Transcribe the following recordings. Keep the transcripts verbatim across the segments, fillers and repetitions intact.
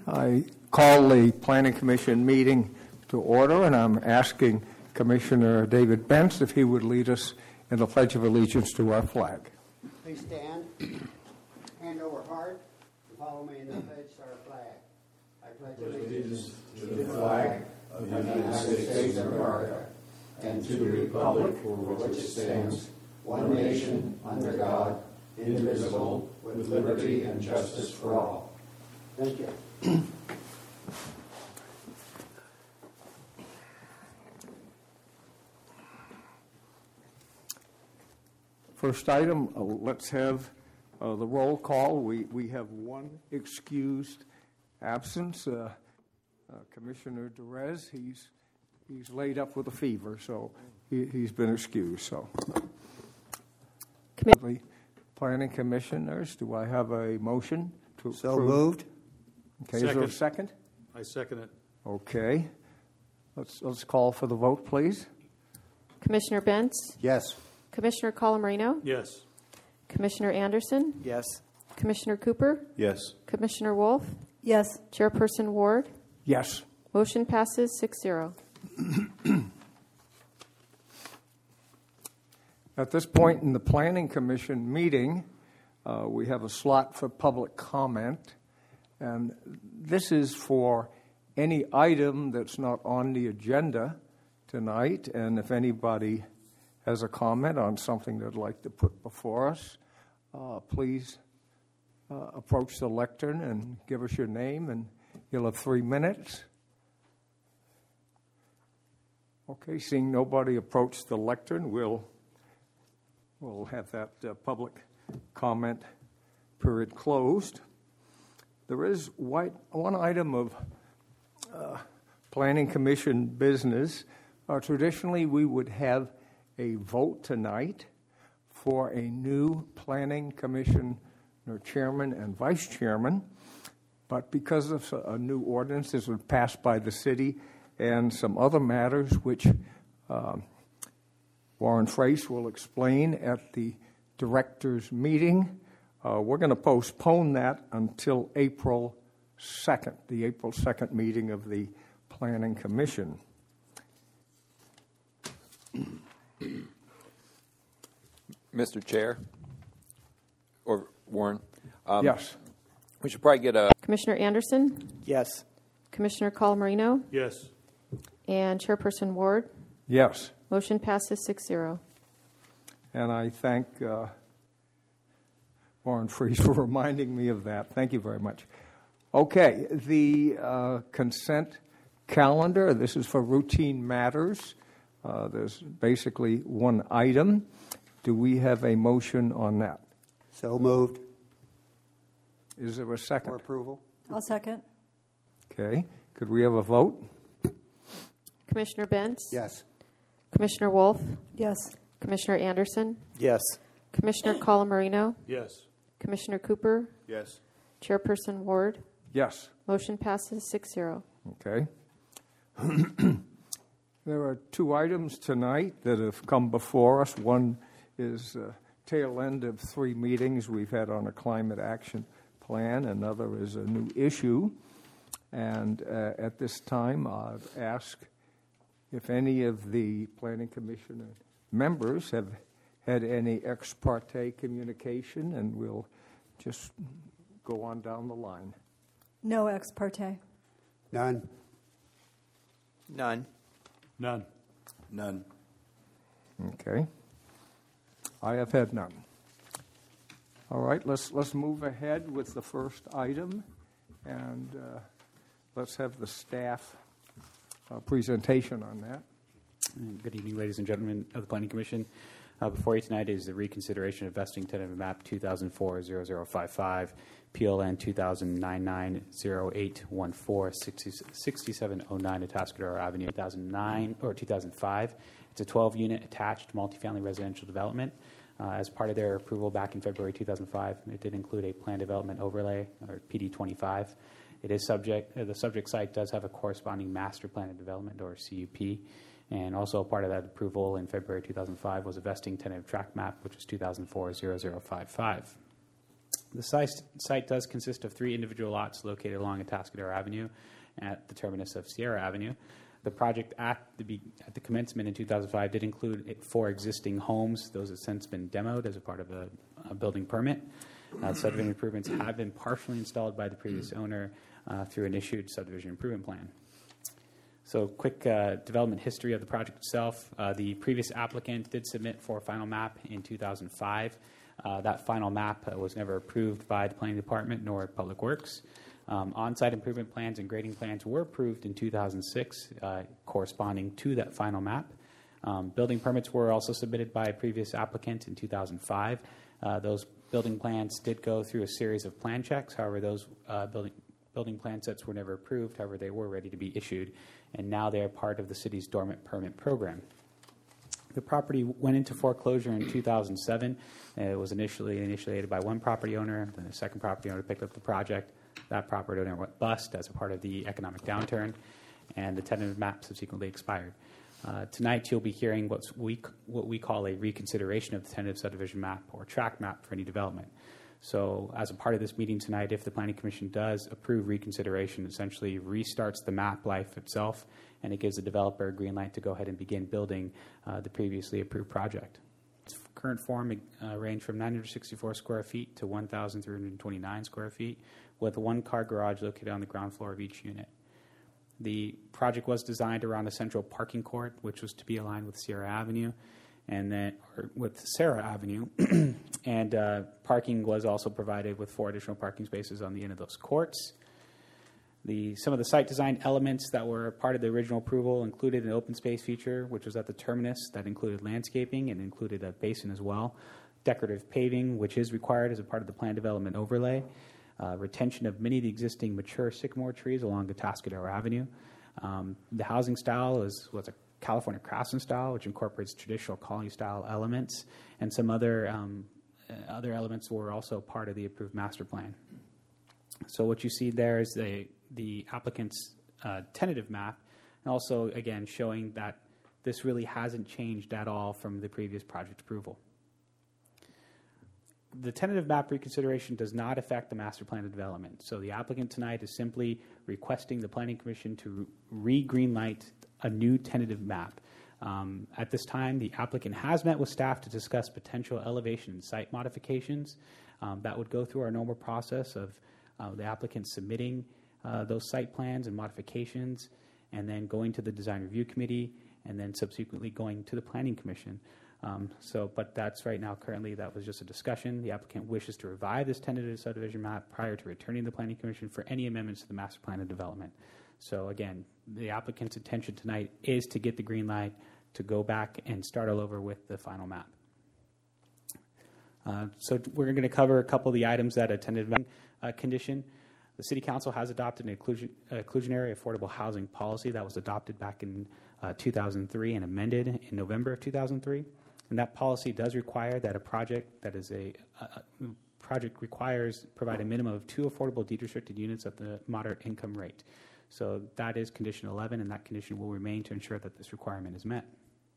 I call the Planning Commission meeting to order, and I'm asking Commissioner David Bentz if he would lead us in the Pledge of Allegiance to our flag. Please stand, hand over heart, and follow me in the pledge to our flag. I pledge allegiance to the flag of the United States of America and to the republic for which it stands, one nation, under God, indivisible, with liberty and justice for all. Thank you. First item, uh, let's have uh, the roll call. We we have one excused absence. Uh, uh, Commissioner Derez, he's he's laid up with a fever, so he, he's been excused. So, Commi- Planning Commissioners, do I have a motion to So approve? moved. Okay, is there a Second. second? I second it. Okay, let's let's call for the vote, please. Commissioner Bentz, Yes. Commissioner Colamarino, Yes. Commissioner Anderson, Yes. Commissioner Cooper, Yes. Commissioner Wolf, Yes. Chairperson Ward. Yes. Motion passes six zero. At this point in the Planning Commission meeting, uh, we have a slot for public comment, and this is for any item that's not on the agenda tonight, and if anybody has a comment on something they'd like to put before us, uh, please uh, approach the lectern and give us your name, and you'll have three minutes. Okay, seeing nobody approach the lectern, we'll we'll have that uh, public comment period closed. There is white, one item of uh, Planning Commission business. Uh, traditionally, we would have a vote tonight for a new Planning Commission chairman and vice chairman, but because of a new ordinance that was passed by the city and some other matters which um, Warren Frace will explain at the directors' meeting, uh, we're going to postpone that until April second, the April second meeting of the Planning Commission. Mister Chair, or Warren? Um, Yes. We should probably get a... Commissioner Anderson, Yes. Commissioner Colamarino, Yes. and Chairperson Ward. Yes. Motion passes six zero. And I thank uh, Warren Freese for reminding me of that. Thank you very much. Okay, the uh, consent calendar, this is for routine matters. Uh, there's basically one item. Do we have a motion on that? So moved. Is there a For second? approval. I'll second. Okay, could we have a vote? Commissioner Bentz, Yes. Commissioner Wolf, Yes. Commissioner Anderson, Yes. Commissioner Colamarino, Yes. Commissioner Cooper, Yes. Chairperson Ward. Yes. Motion passes six zero. Okay. There are two items tonight that have come before us. One is uh, tail end of three meetings we've had on a climate action plan. Another is a new issue. And uh, at this time, I've asked if any of the Planning Commission members have had any ex parte communication, and we'll just go on down the line. No ex parte. None. None. None. None. Okay. I have had none. All right, let's let's move ahead with the first item, and uh, let's have the staff uh, presentation on that. Good evening, ladies and gentlemen of the Planning Commission. Uh, before you tonight is the reconsideration of vesting tentative map two thousand four dash zero zero five five, P L N two thousand ninety-nine oh eight fourteen, sixty-seven oh nine Atascadero Avenue, two thousand nine or two thousand five. It's a twelve-unit attached multifamily residential development. Uh, as part of their approval back in February two thousand five, it did include a plan development overlay, or P D twenty-five. It is subject. Uh, the subject site does have a corresponding master plan of development, or C U P. And also part of that approval in February two thousand five was a vesting tentative tract map, which was two thousand four dash zero zero five five. The site, site does consist of three individual lots located along Atascadero Avenue at the terminus of Sierra Avenue. The project at the, be, at the commencement in two thousand five did include four existing homes. Those have since been demoed as a part of a, a building permit. Uh, subdivision improvements have been partially installed by the previous owner uh, through an issued subdivision improvement plan. So quick uh, development history of the project itself. Uh, the previous applicant did submit for a final map in two thousand five. Uh, that final map uh, was never approved by the Planning Department nor Public Works. Um, on-site improvement plans and grading plans were approved in two thousand six, uh, corresponding to that final map. Um, building permits were also submitted by a previous applicant in two thousand five. Uh, those building plans did go through a series of plan checks. However, those uh, building building plan sets were never approved. However, they were ready to be issued, and now they are part of the city's dormant permit program. The property went into foreclosure in two thousand seven. It was initially initiated by one property owner. Then the second property owner picked up the project. That property owner went bust as a part of the economic downturn, and the tentative map subsequently expired. Uh, tonight, you'll be hearing what's we, what we call a reconsideration of the tentative subdivision map or tract map for any development. So as a part of this meeting tonight, if the Planning Commission does approve reconsideration, it essentially restarts the map life itself, and it gives the developer a green light to go ahead and begin building uh, the previously approved project. Its current form uh, range from nine hundred sixty-four square feet to one thousand three hundred twenty-nine square feet, with a one-car garage located on the ground floor of each unit. The project was designed around a central parking court, which was to be aligned with Sierra Avenue, and then or with Sarah Avenue, and uh, parking was also provided with four additional parking spaces on the end of those courts. The, some of the site design elements that were part of the original approval included an open space feature, which was at the terminus, that included landscaping and included a basin as well, decorative paving, which is required as a part of the plan development overlay, uh, retention of many of the existing mature sycamore trees along Atascadero Avenue. Um, the housing style was, was a California Craftsman style, which incorporates traditional colony style elements, and some other um, uh, other elements were also part of the approved master plan. So what you see there is the the applicant's uh, tentative map, and also again showing that this really hasn't changed at all from the previous project approval. The tentative map reconsideration does not affect the master plan of development. So the applicant tonight is simply requesting the Planning Commission to re-greenlight a new tentative map. Um, at this time, the applicant has met with staff to discuss potential elevation and site modifications. Um, that would go through our normal process of uh, the applicant submitting uh, those site plans and modifications, and then going to the Design Review Committee, and then subsequently going to the Planning Commission. Um, so, but that's right now, currently, that was just a discussion. The applicant wishes to revive this tentative subdivision map prior to returning to the Planning Commission for any amendments to the master plan of development. So again, the applicant's intention tonight is to get the green light to go back and start all over with the final map. Uh, so we're going to cover a couple of the items that a tentative uh, condition. The City Council has adopted an inclusion, uh, inclusionary affordable housing policy that was adopted back in uh, two thousand three and amended in November of two thousand three. And that policy does require that a project that is a, a project requires provide a minimum of two affordable deed restricted units at the moderate income rate. So that is condition eleven, and that condition will remain to ensure that this requirement is met.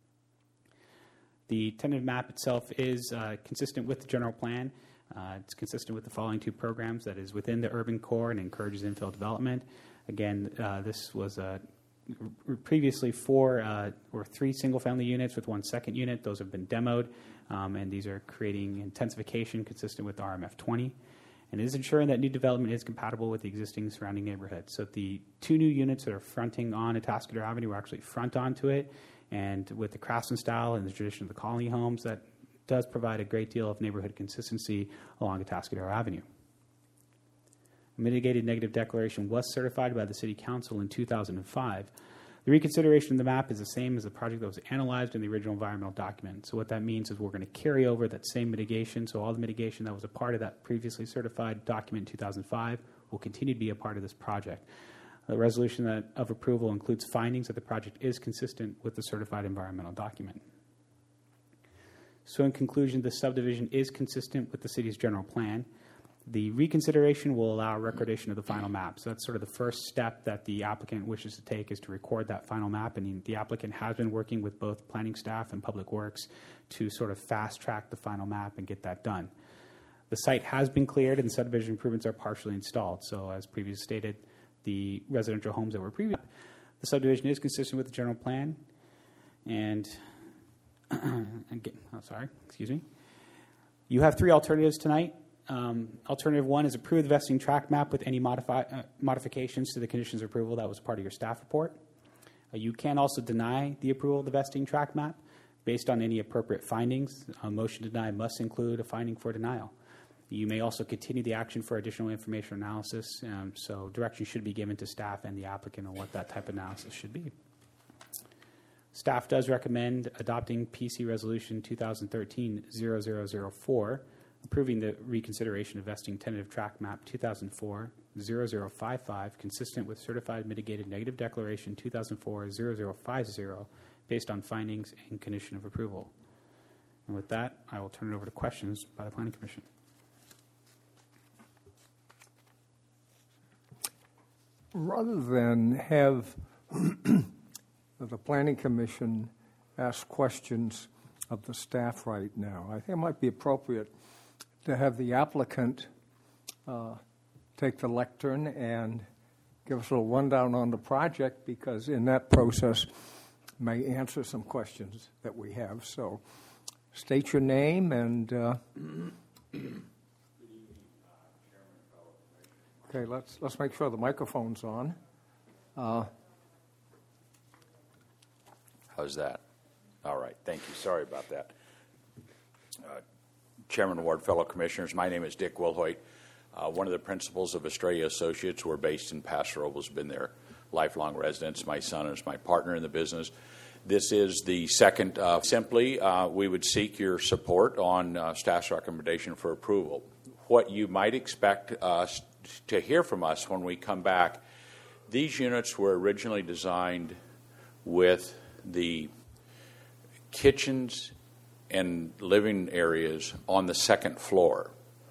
The tentative map itself is uh, consistent with the general plan. Uh, it's consistent with the following two programs, that is within the urban core and encourages infill development. Again, uh, this was uh, previously four uh, or three single-family units with one second unit. Those have been demoed, um, and these are creating intensification consistent with R M F twenty. And it is ensuring that new development is compatible with the existing surrounding neighborhood. So the two new units that are fronting on Atascadero Avenue are actually front onto it, and with the Craftsman style and the tradition of the colony homes, that does provide a great deal of neighborhood consistency along Atascadero Avenue. A mitigated negative declaration was certified by the City Council in two thousand five. The reconsideration of the map is the same as the project that was analyzed in the original environmental document. So what that means is we're going to carry over that same mitigation. So all the mitigation that was a part of that previously certified document in two thousand five will continue to be a part of this project. The resolution that, of approval includes findings that the project is consistent with the certified environmental document. So in conclusion, the subdivision is consistent with the city's general plan. The reconsideration will allow recordation of the final map. So that's sort of the first step that the applicant wishes to take, is to record that final map. And the applicant has been working with both planning staff and public works to sort of fast track the final map and get that done. The site has been cleared and subdivision improvements are partially installed. So as previously stated, the residential homes that were previous, the subdivision is consistent with the general plan. And, again, oh, sorry, excuse me. You have three alternatives tonight. Um, alternative one is approve the vesting tract map with any modify, uh, modifications to the conditions of approval that was part of your staff report. Uh, you can also deny the approval of the vesting tract map based on any appropriate findings. A motion to deny must include a finding for denial. You may also continue the action for additional information analysis, um, so direction should be given to staff and the applicant on what that type of analysis should be. Staff does recommend adopting P C Resolution twenty thirteen dash zero zero zero four, approving the reconsideration of vesting tentative tract map two thousand four dash zero zero five five, consistent with Certified Mitigated Negative Declaration two thousand four dash zero zero five zero, based on findings and condition of approval. And with that, I will turn it over to questions by the Planning Commission. Rather than have the Planning Commission ask questions of the staff right now, I think it might be appropriate to have the applicant uh, take the lectern and give us a little rundown on the project, because in that process may answer some questions that we have. So state your name and uh, okay, let's let's make sure the microphone's on. Uh, How's that? All right. Thank you. Sorry about that. Uh, Chairman Ward, fellow commissioners, my name is Dick Wilhoit. Uh, one of the principals of Estrella Associates. We're based in Paso Robles, been there lifelong residents. My son is my partner in the business. This is the second. Uh, simply, uh, we would seek your support on uh, staff's recommendation for approval. What you might expect us to hear from us when we come back, these units were originally designed with the kitchens and living areas on the second floor.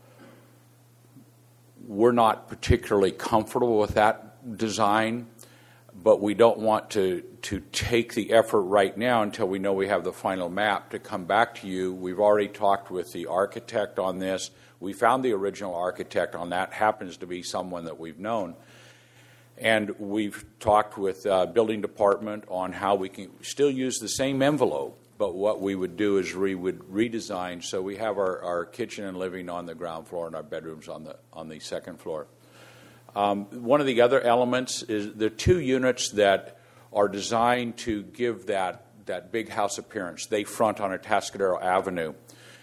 We're not particularly comfortable with that design, but we don't want to, to take the effort right now until we know we have the final map to come back to you. We've already talked with the architect on this. We found the original architect on that, happens to be someone that we've known. And we've talked with uh, building department on how we can still use the same envelope, but what we would do is we would redesign so we have our, our kitchen and living on the ground floor and our bedrooms on the on the second floor. Um, one of the other elements is the two units that are designed to give that that big house appearance. They front on Atascadero Avenue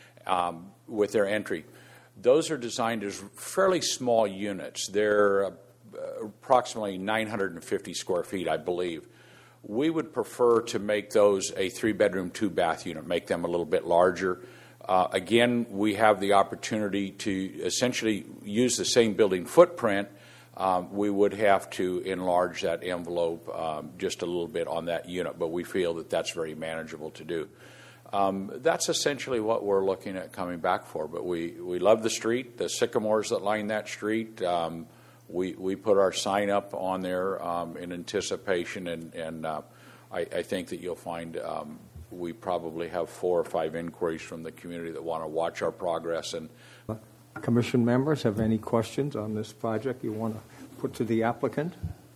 um, with their entry. Those are designed as fairly small units. They're uh, approximately nine hundred fifty square feet, I believe. We would prefer to make those a three-bedroom, two-bath unit, make them a little bit larger. Uh, again, we have the opportunity to essentially use the same building footprint. Um, we would have to enlarge that envelope um, just a little bit on that unit, but we feel that that's very manageable to do. Um, that's essentially what we're looking at coming back for. But we, we love the street, the sycamores that line that street. Um, we we put our sign up on there um, in anticipation, and, and uh, I, I think that you'll find um, we probably have four or five inquiries from the community that want to watch our progress. And Commission members have any questions on this project you want to put to the applicant?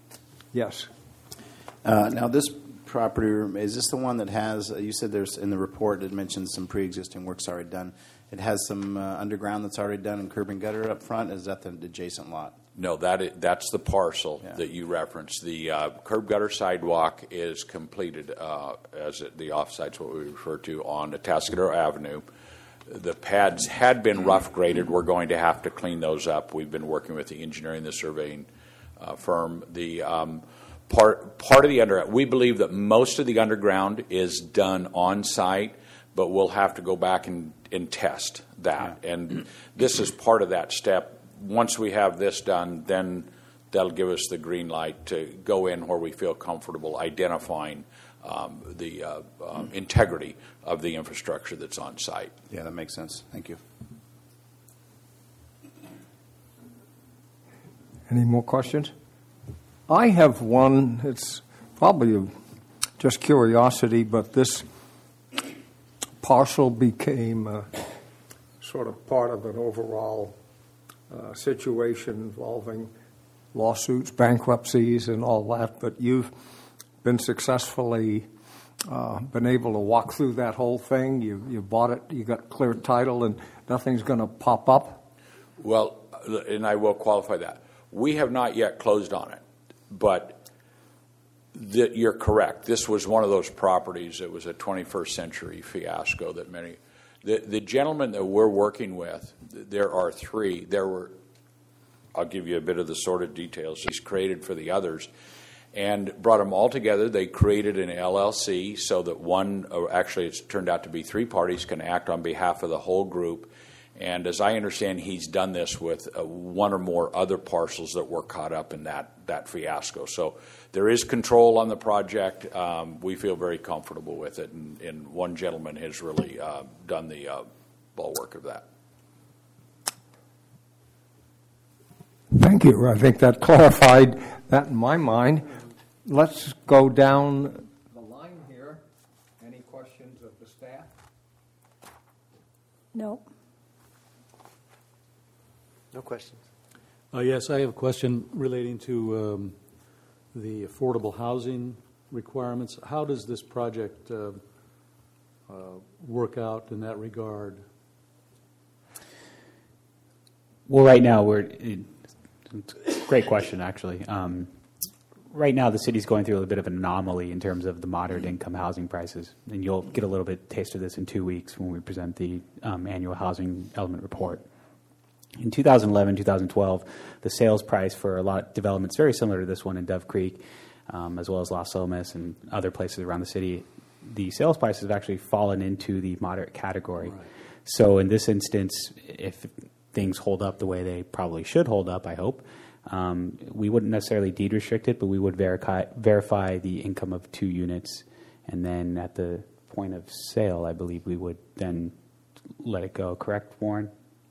Yes. Uh, now, this property, is this the one that has, uh, you said there's in the report it mentions some pre-existing work's already done. It has some uh, underground that's already done and curb and gutter up front. Is that the adjacent lot? No, that is, that's the parcel Yeah. that you referenced. The uh, curb gutter sidewalk is completed, uh, as it, the offsite's what we refer to, on Atascadero Avenue. The pads had been rough graded. We're going to have to clean those up. We've been working with the engineering, the surveying uh, firm. The um, part part of the underground, we believe that most of the underground is done on site, but we'll have to go back and, and test that. Yeah. And this is part of that step. Once we have this done, then that'll give us the green light to go in where we feel comfortable identifying um, the uh, um, integrity of the infrastructure that's on site. Yeah, that makes sense. Thank you. Any more questions? I have one. It's probably a, just curiosity, but this parcel became uh, sort of part of an overall uh, situation involving lawsuits, bankruptcies, and all that. But you've been successfully uh, been able to walk through that whole thing. You you bought it, you got clear title, and nothing's going to pop up. Well, and I will qualify that. We have not yet closed on it, but the, you're correct. This was one of those properties that was a twenty-first century fiasco that many. The, the gentleman that we're working with, there are three. There were, I'll give you a bit of the sordid details he's created for the others, and brought them all together. They created an L L C so that one, or actually it's turned out to be three parties, can act on behalf of the whole group. And as I understand, he's done this with uh, one or more other parcels that were caught up in that, that fiasco. So there is control on the project. Um, we feel very comfortable with it, and, and one gentleman has really uh, done the uh, bulwark of that. Thank you. I think that clarified that in my mind. Let's go down the line here. Any questions of the staff? No. No questions. Uh, yes, I have a question relating to um, the affordable housing requirements. How does this project uh, uh, work out in that regard? Well, right now we're. Great question, actually. Um, right now, the city's going through a bit of an anomaly in terms of the moderate income housing prices, and you'll get a little bit taste of this in two weeks when we present the um, annual housing element report. In two thousand eleven, two thousand twelve, the sales price for a lot of developments very similar to this one in Dove Creek, um, as well as Las Lomas and other places around the city, the sales prices have actually fallen into the moderate category. Right. So in this instance, if things hold up the way they probably should hold up, I hope, um, we wouldn't necessarily deed restrict it, but we would verify, verify the income of two units, and then at the point of sale, I believe we would then let it go. Correct, Warren?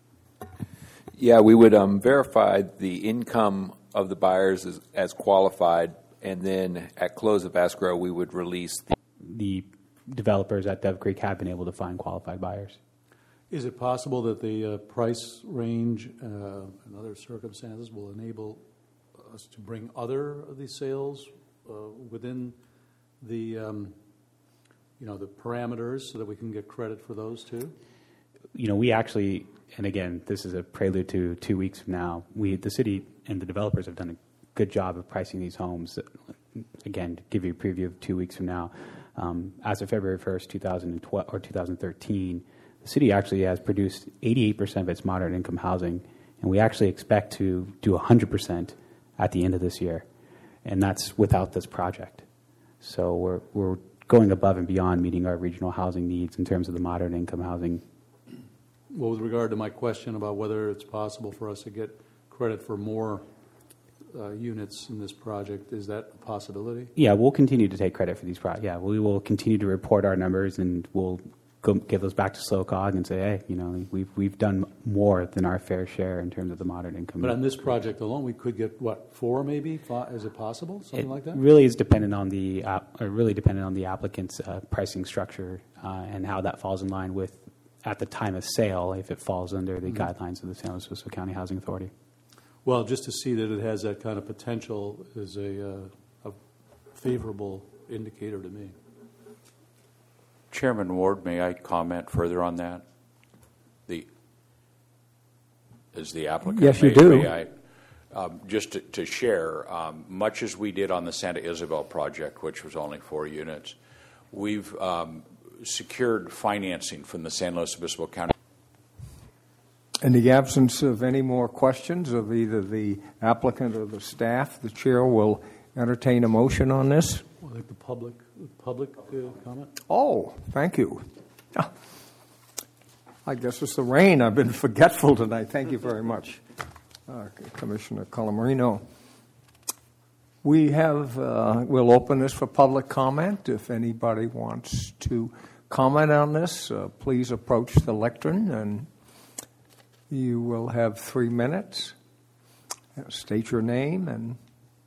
Yeah, we would um, verify the income of the buyers as, as qualified, and then at close of escrow, we would release the... The developers at Dove Creek have been able to find qualified buyers. Is it possible that the uh, price range uh, and other circumstances will enable us to bring other of these sales uh, within the, um, you know, the parameters so that we can get credit for those too? You know, we actually, and again, this is a prelude to two weeks from now, we, the city and the developers have done a good job of pricing these homes. Again, to give you a preview of two weeks from now, um, as of February first, two thousand twelve or two thousand thirteen, the city actually has produced eighty-eight percent of its moderate income housing, and we actually expect to do one hundred percent at the end of this year, and that's without this project. So we're we're going above and beyond meeting our regional housing needs in terms of the moderate income housing. Well, with regard to my question about whether it's possible for us to get credit for more uh, units in this project, is that a possibility? Yeah, we'll continue to take credit for these projects. Yeah, we will continue to report our numbers, and we'll go give those back to SLOCOG and say, hey, you know, we've we've done more than our fair share in terms of the moderate income. But on this project alone, we could get what, four maybe? Five? Is it possible? Something it like that? Really is dependent on the uh, or really dependent on the applicant's uh, pricing structure uh, and how that falls in line with at the time of sale, if it falls under the mm-hmm. guidelines of the San Luis Obispo County Housing Authority. Well, just to see that it has that kind of potential is a, uh, a favorable indicator to me. Chairman Ward, may I comment further on that? The as the applicant, yes, may, you do. May I, um, just to, to share, um, much as we did on the Santa Isabel project, which was only four units, we've um, secured financing from the San Luis Obispo County. In the absence of any more questions of either the applicant or the staff, the chair will entertain a motion on this. Well, I think the public, public uh, comment. Oh, thank you. I guess it's the rain. I've been forgetful tonight. Thank you very much, uh, Commissioner Colamarino. We have, uh, we'll open this for public comment. If anybody wants to comment on this, uh, please approach the lectern, and you will have three minutes. State your name and...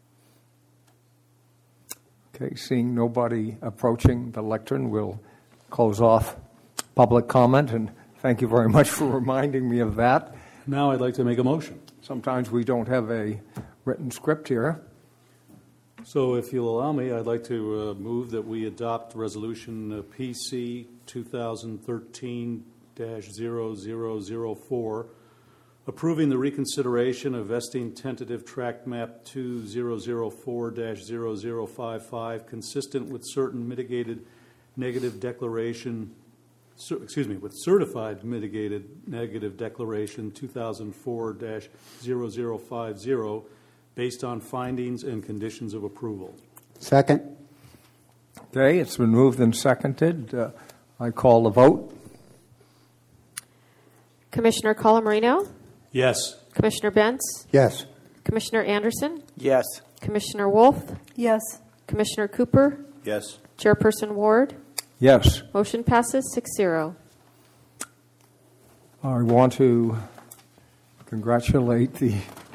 Okay, seeing nobody approaching the lectern, we'll close off public comment and Thank you very much for reminding me of that. Now I'd like to make a motion. Sometimes we don't have a written script here. So if you'll allow me, I'd like to uh, move that we adopt Resolution uh, P C twenty thirteen dash zero zero zero four, approving the reconsideration of vesting tentative tract map two thousand four dash zero zero five five, consistent with certain mitigated negative declaration, cer- excuse me, with certified mitigated negative declaration two thousand four dash zero zero five zero, based on findings and conditions of approval. Second. Okay, it's been moved and seconded. Uh, I call the vote. Commissioner Colamarino, Yes. Commissioner Bentz, Yes. Commissioner Anderson, Yes. Commissioner Wolf, Yes. Commissioner Cooper, Yes. Chairperson Ward. Yes. Motion passes six zero. I want to congratulate the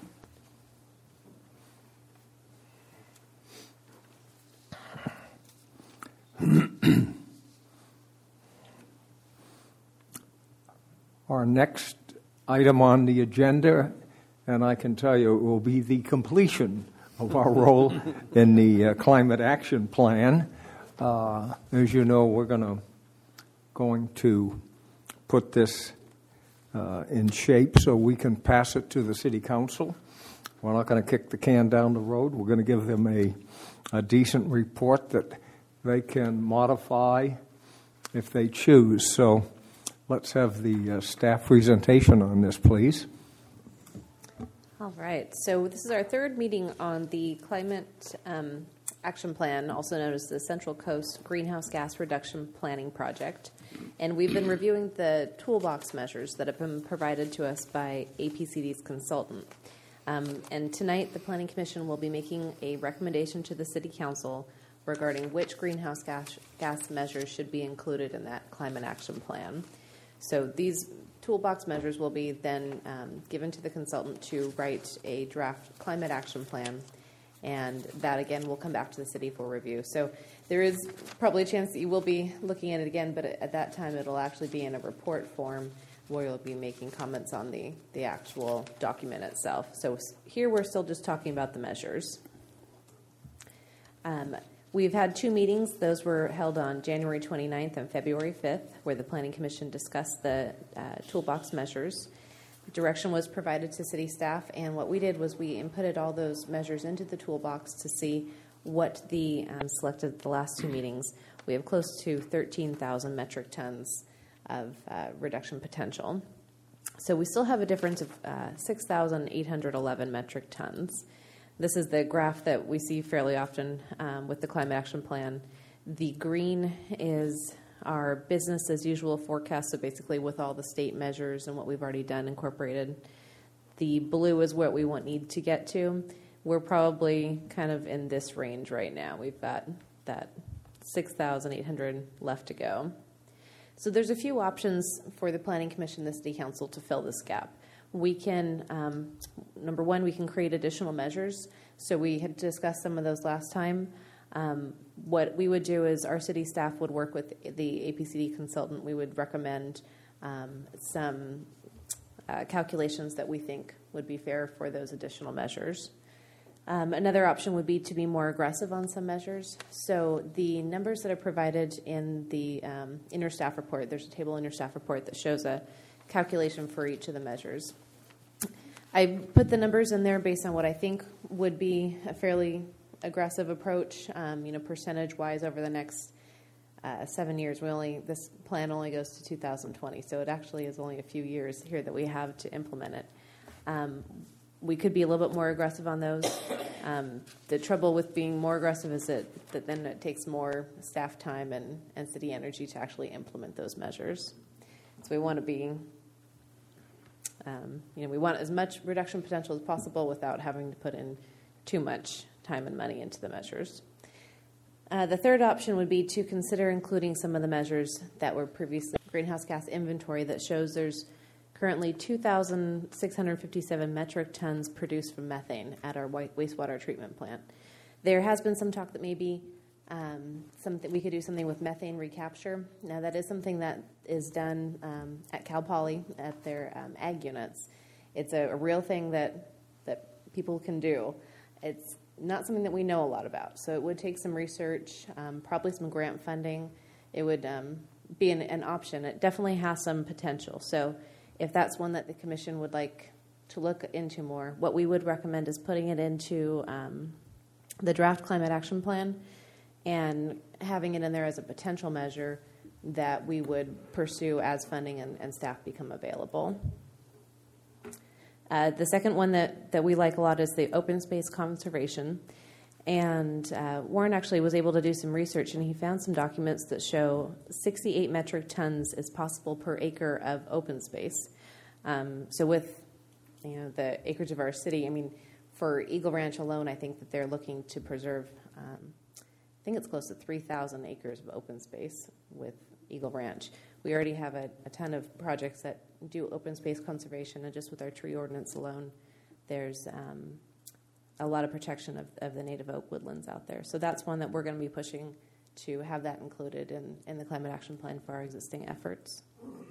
our next item on the agenda, and I can tell you it will be the completion of our role in the uh, climate action plan. Uh, as you know, we're gonna going to put this uh, in shape so we can pass it to the city council. We're not going to kick the can down the road. We're going to give them a, a decent report that they can modify if they choose. So let's have the uh, staff presentation on this, please. All right. So this is our third meeting on the Climate um, Action Plan, also known as the Central Coast Greenhouse Gas Reduction Planning Project. And we've been reviewing the toolbox measures that have been provided to us by A P C D's consultant. Um, and tonight, the Planning Commission will be making a recommendation to the City Council regarding which greenhouse gas, gas measures should be included in that climate action plan. So these toolbox measures will be then um, given to the consultant to write a draft climate action plan, and that again will come back to the city for review. So there is probably a chance that you will be looking at it again, but at that time it'll actually be in a report form where you'll be making comments on the, the actual document itself. So here we're still just talking about the measures. Um, We've had two meetings. Those were held on January twenty-ninth and February fifth, where the Planning Commission discussed the uh, toolbox measures. Direction was provided to city staff, and what we did was we inputted all those measures into the toolbox to see what the um, selected the last two meetings. We have close to thirteen thousand metric tons of uh, reduction potential. So we still have a difference of uh, six thousand eight hundred eleven metric tons. This is the graph that we see fairly often um, with the Climate Action Plan. The green is our business as usual forecast, so basically with all the state measures and what we've already done incorporated. The blue is what we want need to get to. We're probably kind of in this range right now. We've got that six thousand eight hundred left to go. So there's a few options for the Planning Commission and the City Council to fill this gap. We can, um, number one, we can create additional measures. So we had discussed some of those last time. Um, what we would do is our city staff would work with the A P C D consultant. We would recommend um, some uh, calculations that we think would be fair for those additional measures. Um, another option would be to be more aggressive on some measures. So the numbers that are provided in the um, interstaff report, there's a table in your staff report that shows a calculation for each of the measures. I put the numbers in there based on what I think would be a fairly aggressive approach, um, you know, percentage-wise over the next uh, seven years. We only this plan only goes to two thousand twenty, so it actually is only a few years here that we have to implement it. Um, we could be a little bit more aggressive on those. Um, the trouble with being more aggressive is that, that then it takes more staff time and, and city energy to actually implement those measures. So we want to be, um, you know, we want as much reduction potential as possible without having to put in too much time and money into the measures. Uh, the third option would be to consider including some of the measures that were previously greenhouse gas inventory that shows there's currently two thousand six hundred fifty-seven metric tons produced from methane at our wastewater treatment plant. There has been some talk that maybe Um, something we could do something with methane recapture. Now that is something that is done um, at Cal Poly at their um, ag units. It's a, a real thing that that people can do. It's not something that we know a lot about, so it would take some research, um, probably some grant funding. It would um, be an, an option. It definitely has some potential. So if that's one that the commission would like to look into more, what we would recommend is putting it into um, the draft climate action plan and having it in there as a potential measure that we would pursue as funding and, and staff become available. Uh, the second one that, that we like a lot is the open space conservation. And uh, Warren actually was able to do some research, and he found some documents that show sixty-eight metric tons is possible per acre of open space. Um, so with you know the acreage of our city, I mean, for Eagle Ranch alone, I think that they're looking to preserve um, I think it's close to three thousand acres of open space with Eagle Ranch. We already have a, a ton of projects that do open space conservation, and just with our tree ordinance alone, there's um, a lot of protection of, of the native oak woodlands out there. So that's one that we're going to be pushing to have that included in, in the climate action plan for our existing efforts.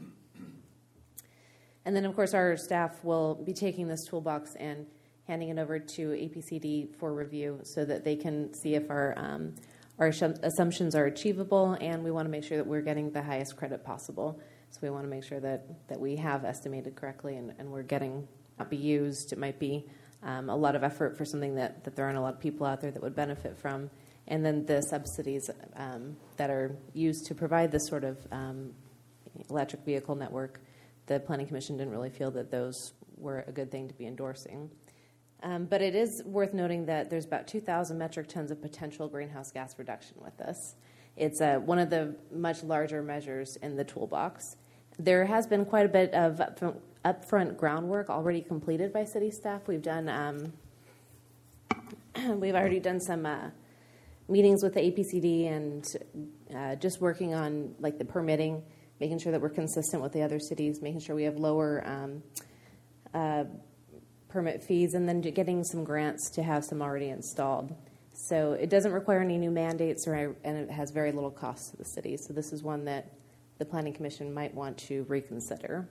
And then, of course, our staff will be taking this toolbox and handing it over to A P C D for review so that they can see if our um, Our assumptions are achievable, and we want to make sure that we're getting the highest credit possible. So we want to make sure that, that we have estimated correctly and, and we're getting not be used. It might be um, a lot of effort for something that, that there aren't a lot of people out there that would benefit from. And then the subsidies um, that are used to provide this sort of um, electric vehicle network, the Planning Commission didn't really feel that those were a good thing to be endorsing. Um, but it is worth noting that there's about two thousand metric tons of potential greenhouse gas reduction with this. It's uh, one of the much larger measures in the toolbox. There has been quite a bit of upfront, upfront groundwork already completed by city staff. We've done, um, we've already done some uh, meetings with the A P C D and uh, just working on like the permitting, making sure that we're consistent with the other cities, making sure we have lower um, uh, permit fees, and then getting some grants to have some already installed. So it doesn't require any new mandates, or and it has very little cost to the city. So this is one that the Planning Commission might want to reconsider.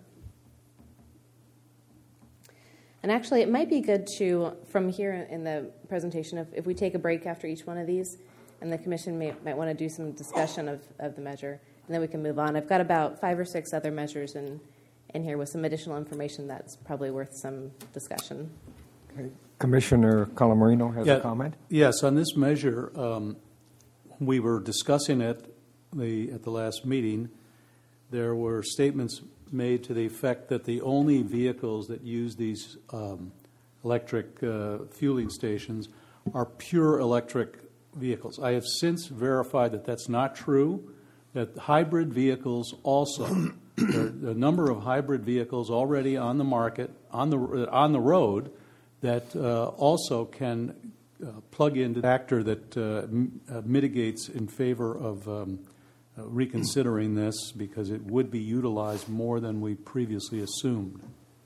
And actually, it might be good to, from here in the presentation, if, if we take a break after each one of these, and the Commission may, might want to do some discussion of, of the measure, and then we can move on. I've got about five or six other measures in in here with some additional information that's probably worth some discussion. Okay. Commissioner Colamarino has yeah, a comment. Yes, on this measure, um, we were discussing it the, at the last meeting. There were statements made to the effect that the only vehicles that use these um, electric uh, fueling stations are pure electric vehicles. I have since verified that that's not true, that hybrid vehicles also there are a number of hybrid vehicles already on the market, on the on the road, that uh, also can uh, plug into the factor that uh, m- uh, mitigates in favor of um, uh, reconsidering this, because it would be utilized more than we previously assumed.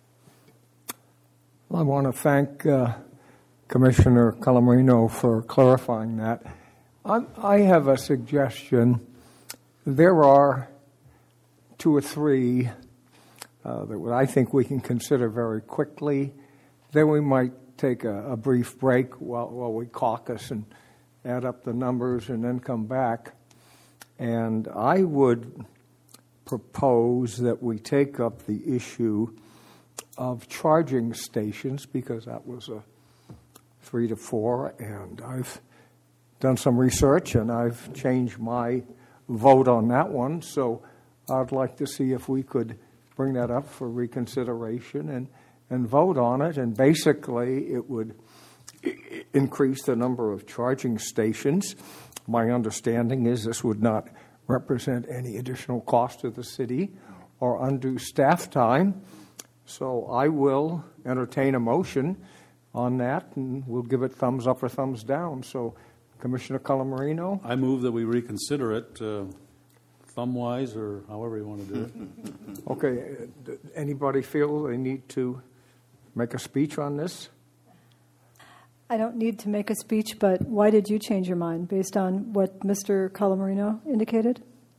Well, I want to thank uh, Commissioner Colamarino for clarifying that. I, I have a suggestion. There are two or three uh, that I think we can consider very quickly. Then we might take a, a brief break while, while we caucus and add up the numbers and then come back. And I would propose that we take up the issue of charging stations, because that was a three to four, and I've done some research and I've changed my vote on that one. So I'd like to see if we could bring that up for reconsideration and, and vote on it. And basically, it would I- increase the number of charging stations. My understanding is this would not represent any additional cost to the city or undue staff time. So I will entertain a motion on that, and we'll give it thumbs up or thumbs down. So, Commissioner Colamarino? I move that we reconsider it, uh, thumb-wise or however you want to do it. Okay. uh, Anybody feel they need to make a speech on this? I don't need to make a speech, but why did you change your mind based on what Mister Colamarino indicated?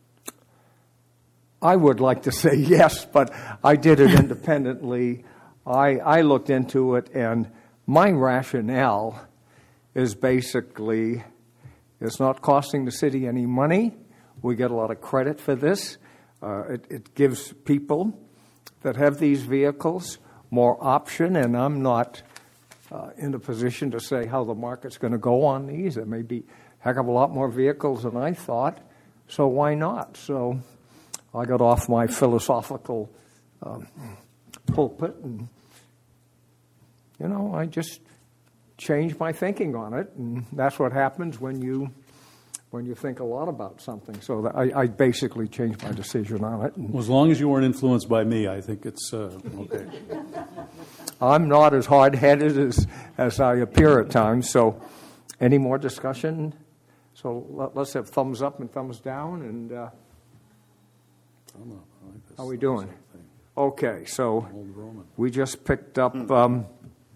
I would like to say yes, but I did it independently. I, I looked into it, and my rationale is basically it's not costing the city any money. We get a lot of credit for this. Uh, it, it gives people that have these vehicles more option, and I'm not uh, in a position to say how the market's going to go on these. There may be a heck of a lot more vehicles than I thought, so why not? So I got off my philosophical um, pulpit, and, you know, I just changed my thinking on it, and that's what happens when you when you think a lot about something. So that I, I basically changed my decision on it. Well, as long as you weren't influenced by me, I think it's uh, okay. I'm not as hard-headed as, as I appear at times, so any more discussion? So let, let's have thumbs up and thumbs down, and uh, how are we doing? Okay, so we just picked up, um,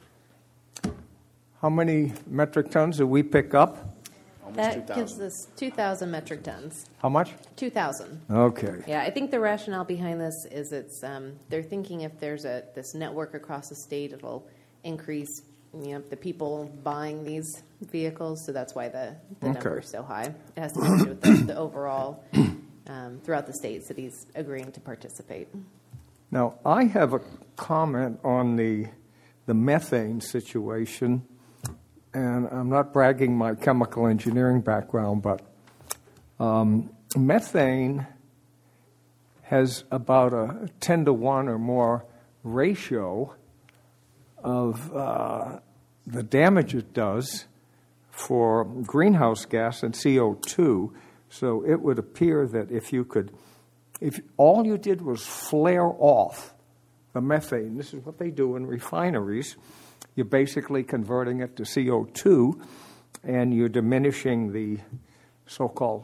how many metric tons did we pick up? That gives us two thousand metric tons. How much? two thousand. Okay. Yeah, I think the rationale behind this is it's um, they're thinking if there's a this network across the state, it'll increase you know the people buying these vehicles. So that's why the, the Okay. number is so high. It has to do with the, the overall um, throughout the state, cities agreeing to participate. Now, I have a comment on the the methane situation, and I'm not bragging my chemical engineering background, but um, methane has about a ten to one or more ratio of uh, the damage it does for greenhouse gas and C O two. So it would appear that if you could, if all you did was flare off the methane, this is what they do in refineries, you're basically converting it to C O two, and you're diminishing the so-called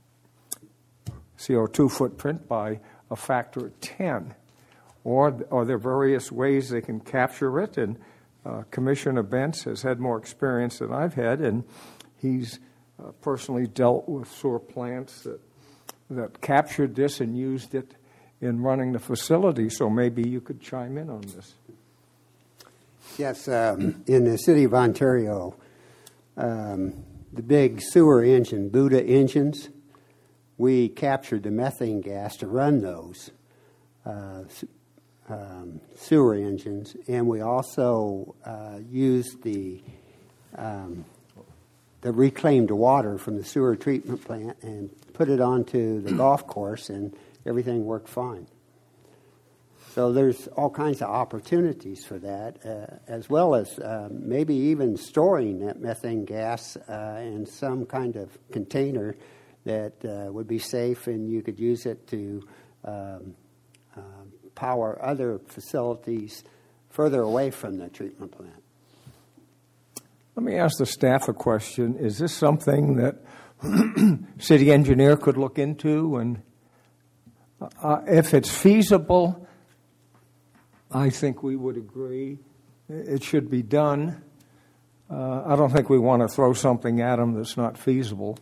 C O two footprint by a factor of ten. Or, or there are various ways they can capture it, and uh, Commissioner Bentz has had more experience than I've had, and he's uh, personally dealt with sewer plants that, that captured this and used it in running the facility, so maybe you could chime in on this. Yes, um, in the city of Ontario, um, the big sewer engine, Buddha engines, we captured the methane gas to run those uh, um, sewer engines, and we also uh, used the um, the reclaimed water from the sewer treatment plant and put it onto the golf course, and everything worked fine. So there's all kinds of opportunities for that, uh, as well as uh, maybe even storing that methane gas uh, in some kind of container that uh, would be safe, and you could use it to um, uh, power other facilities further away from the treatment plant. Let me ask the staff a question. Is this something that city engineer could look into? And uh, if it's feasible, I think we would agree it should be done. Uh, I don't think we want to throw something at them that's not feasible.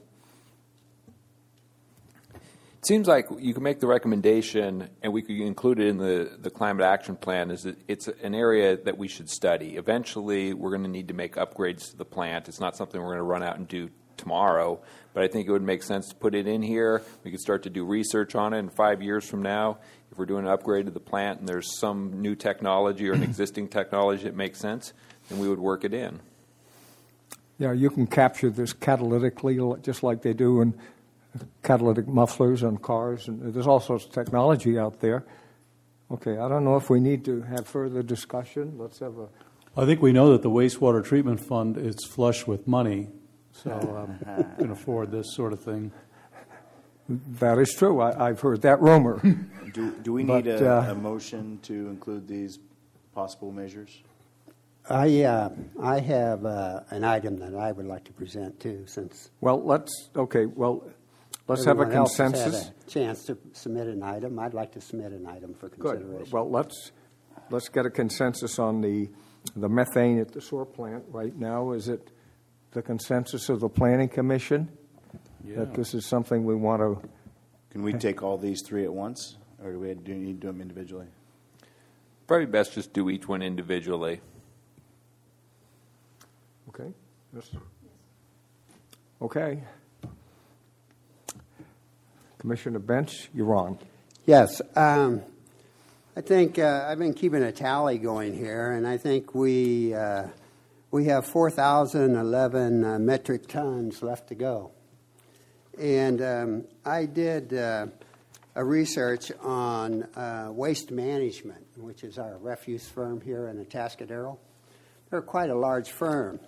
It seems like you can make the recommendation, and we could include it in the, the climate action plan, is that it's an area that we should study. Eventually, we're going to need to make upgrades to the plant. It's not something we're going to run out and do tomorrow, but I think it would make sense to put it in here. We could start to do research on it in five years from now. If we're doing an upgrade to the plant and there's some new technology or an existing technology that makes sense, then we would work it in. Yeah, you can capture this catalytically, just like they do in catalytic mufflers on cars, and there's all sorts of technology out there. Okay, I don't know if we need to have further discussion. Let's have a... I think we know that the wastewater treatment fund is flush with money, so um, can afford this sort of thing. That is true. I, I've heard that rumor. Do, do we need But, a, uh, a motion to include these possible measures? I uh, I have uh, an item that I would like to present too, since Well, let's, okay, well, let's have a everyone else has consensus. had a chance to submit an item. I'd like to submit an item for Good. consideration. Well, let's let's get a consensus on the the methane at the sewer plant right now. Is it the consensus of the Planning Commission Yeah. that this is something we want to? Can we take all these three at once, or do we do you need to do them individually? Probably best just do each one individually. Okay. Yes. Okay. Commissioner Bench, you're on. Yes. Um, I think uh, I've been keeping a tally going here, and I think we uh, we have four thousand eleven uh, metric tons left to go. And um, I did uh, a research on uh, Waste Management, which is our refuse firm here in Atascadero. They're quite a large firm.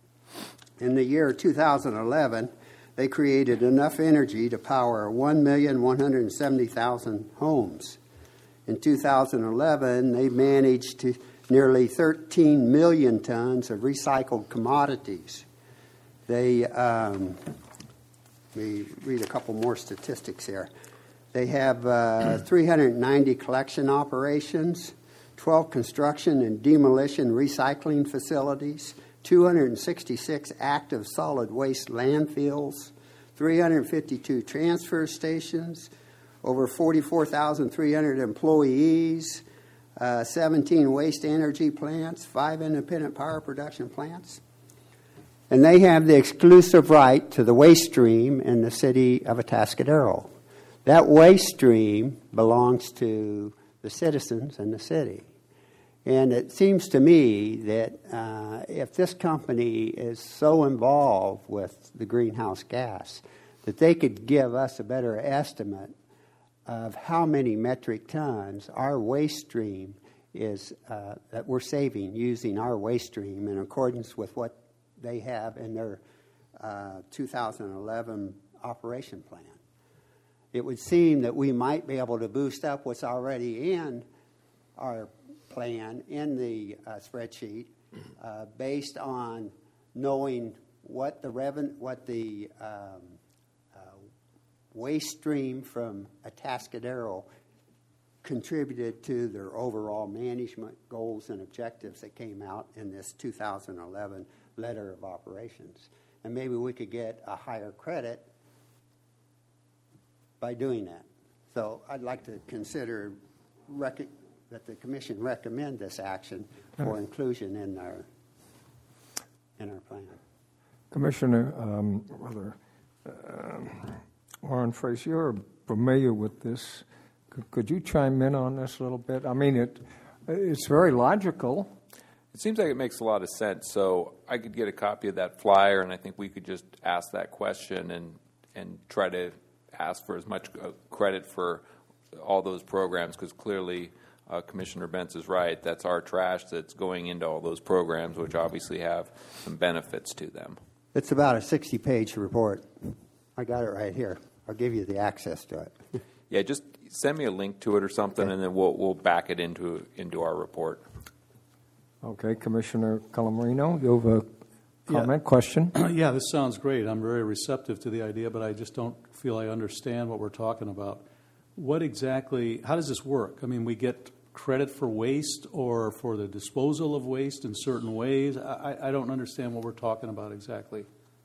In the year two thousand eleven, they created enough energy to power one million one hundred seventy thousand homes. In two thousand eleven, they managed to nearly thirteen million tons of recycled commodities. They, um, let me read a couple more statistics here. They have uh, three hundred ninety collection operations, twelve construction and demolition recycling facilities, two hundred sixty-six active solid waste landfills, three hundred fifty-two transfer stations, over forty-four thousand three hundred employees, uh, seventeen waste energy plants, five independent power production plants. And they have the exclusive right to the waste stream in the city of Atascadero. That waste stream belongs to the citizens in the city. And it seems to me that uh, if this company is so involved with the greenhouse gas, that they could give us a better estimate of how many metric tons our waste stream is, uh, that we're saving using our waste stream in accordance with what they have in their uh, two thousand eleven operation plan. It would seem that we might be able to boost up what's already in our plan in the uh, spreadsheet uh, based on knowing what the reven- what the um, uh, waste stream from Atascadero contributed to their overall management goals and objectives that came out in this two thousand eleven letter of operations. And maybe we could get a higher credit by doing that. So I'd like to consider rec- that the Commission recommend this action for inclusion in our in our plan. Commissioner, um, rather, um, Warren Fraser, you're familiar with this. Could, could you chime in on this a little bit? I mean, it it's very logical. It seems like it makes a lot of sense. So I could get a copy of that flyer, and I think we could just ask that question and and try to ask for as much credit for all those programs, because clearly uh, Commissioner Bentz is right. That's our trash that's going into all those programs, which obviously have some benefits to them. It's about a sixty-page report. I got it right here. I'll give you the access to it. Yeah, just send me a link to it or something, Okay. and then we'll we'll back it into into our report. Okay, Commissioner Calamarino, you have a comment, Yeah. question? Yeah, this sounds great. I'm very receptive to the idea, but I just don't feel I understand what we're talking about. What exactly, how does this work? I mean, we get credit for waste or for the disposal of waste in certain ways? I, I don't understand what we're talking about exactly.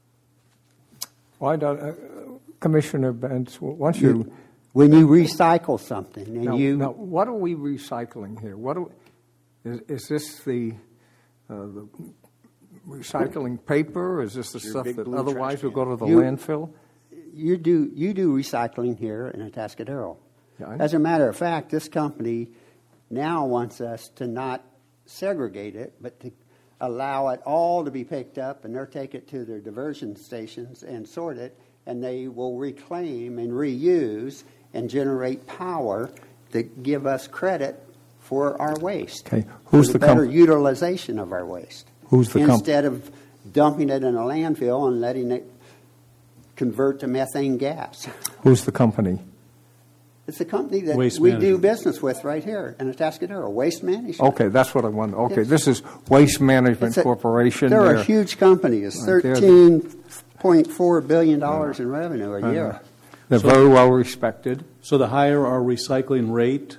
Why don't, uh, Commissioner Benz, once you... When you recycle something and Now, you... now, what are we recycling here? What do, is, is this the, uh, the recycling paper? Is this the Your stuff big that blue otherwise trash would go to the You- landfill? You do you do recycling here in Atascadero. Yeah, I know. As a matter of fact, this company now wants us to not segregate it, but to allow it all to be picked up, and they'll take it to their diversion stations and sort it, and they will reclaim and reuse and generate power to give us credit for our waste. Okay, who's for the better comp- utilization of our waste? Who's the comp- instead of dumping it in a landfill and letting it convert to methane gas. Who's the company? It's a company that Waste we do Management. business with right here in Atascadero, Waste Management. Okay, that's what I want. Okay, Yes. this is Waste Management It's a- Corporation. They're a They're- huge company. It's Right, they're the- thirteen point four billion dollars in revenue a Uh, year. They're So- very well respected. So the higher our recycling rate,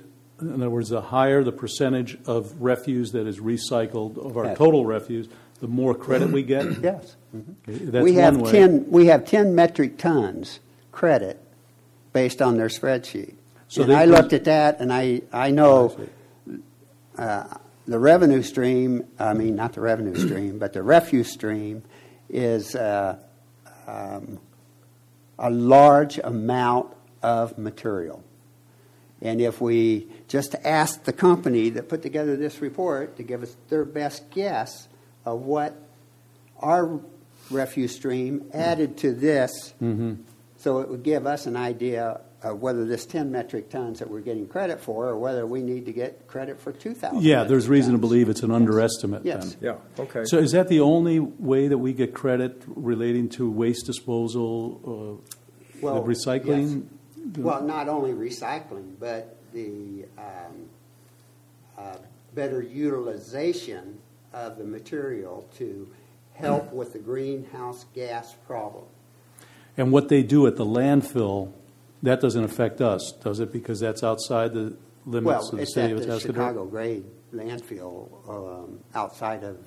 in other words, the higher the percentage of refuse that is recycled of our Yes. total refuse, the more credit we get? Yes. Okay, that's we have one way. ten. We have ten metric tons credit based on their spreadsheet. So and they- I looked at that, and I I know uh, the revenue stream. I mean, not the revenue stream, but the refuse stream is uh, um, a large amount of material. And if we just ask the company that put together this report to give us their best guess of what our refuse stream added to this, Mm-hmm. so it would give us an idea of whether this ten metric tons that we're getting credit for, or whether we need to get credit for two thousand. Yeah, there's reason to tons. believe it's an underestimate Yes. then. Yeah, okay. So is that the only way that we get credit relating to waste disposal, uh, Well, the recycling? Well, not only recycling, but the um, uh, better utilization of the material to help with the greenhouse gas problem. And what they do at the landfill, that doesn't affect us, does it? Because that's outside the limits Well, of the it's city at of the Atascadero? Chicago grade landfill um, outside of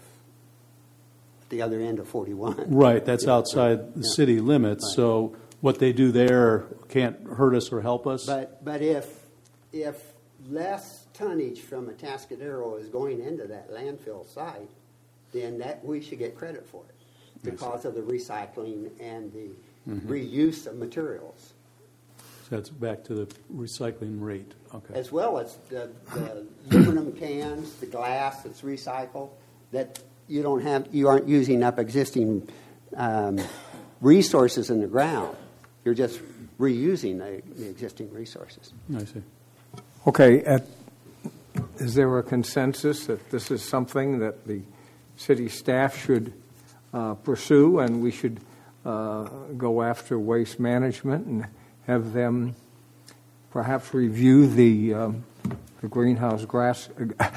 the other end of forty-one. Right, that's Yeah, outside right. the Yeah. city limits, Right. so what they do there can't hurt us or help us? But but if if less tonnage from Atascadero is going into that landfill site, then that we should get credit for it because of the recycling and the Mm-hmm. reuse of materials, So that's back to the recycling rate, okay. as well as the, the aluminum cans, the glass that's recycled. That you don't have, you aren't using up existing um, resources in the ground. You're just reusing the, the existing resources. I see. Okay, at, is there a consensus that this is something that the city staff should uh, pursue, and we should uh, go after waste management and have them perhaps review the, um, the greenhouse gas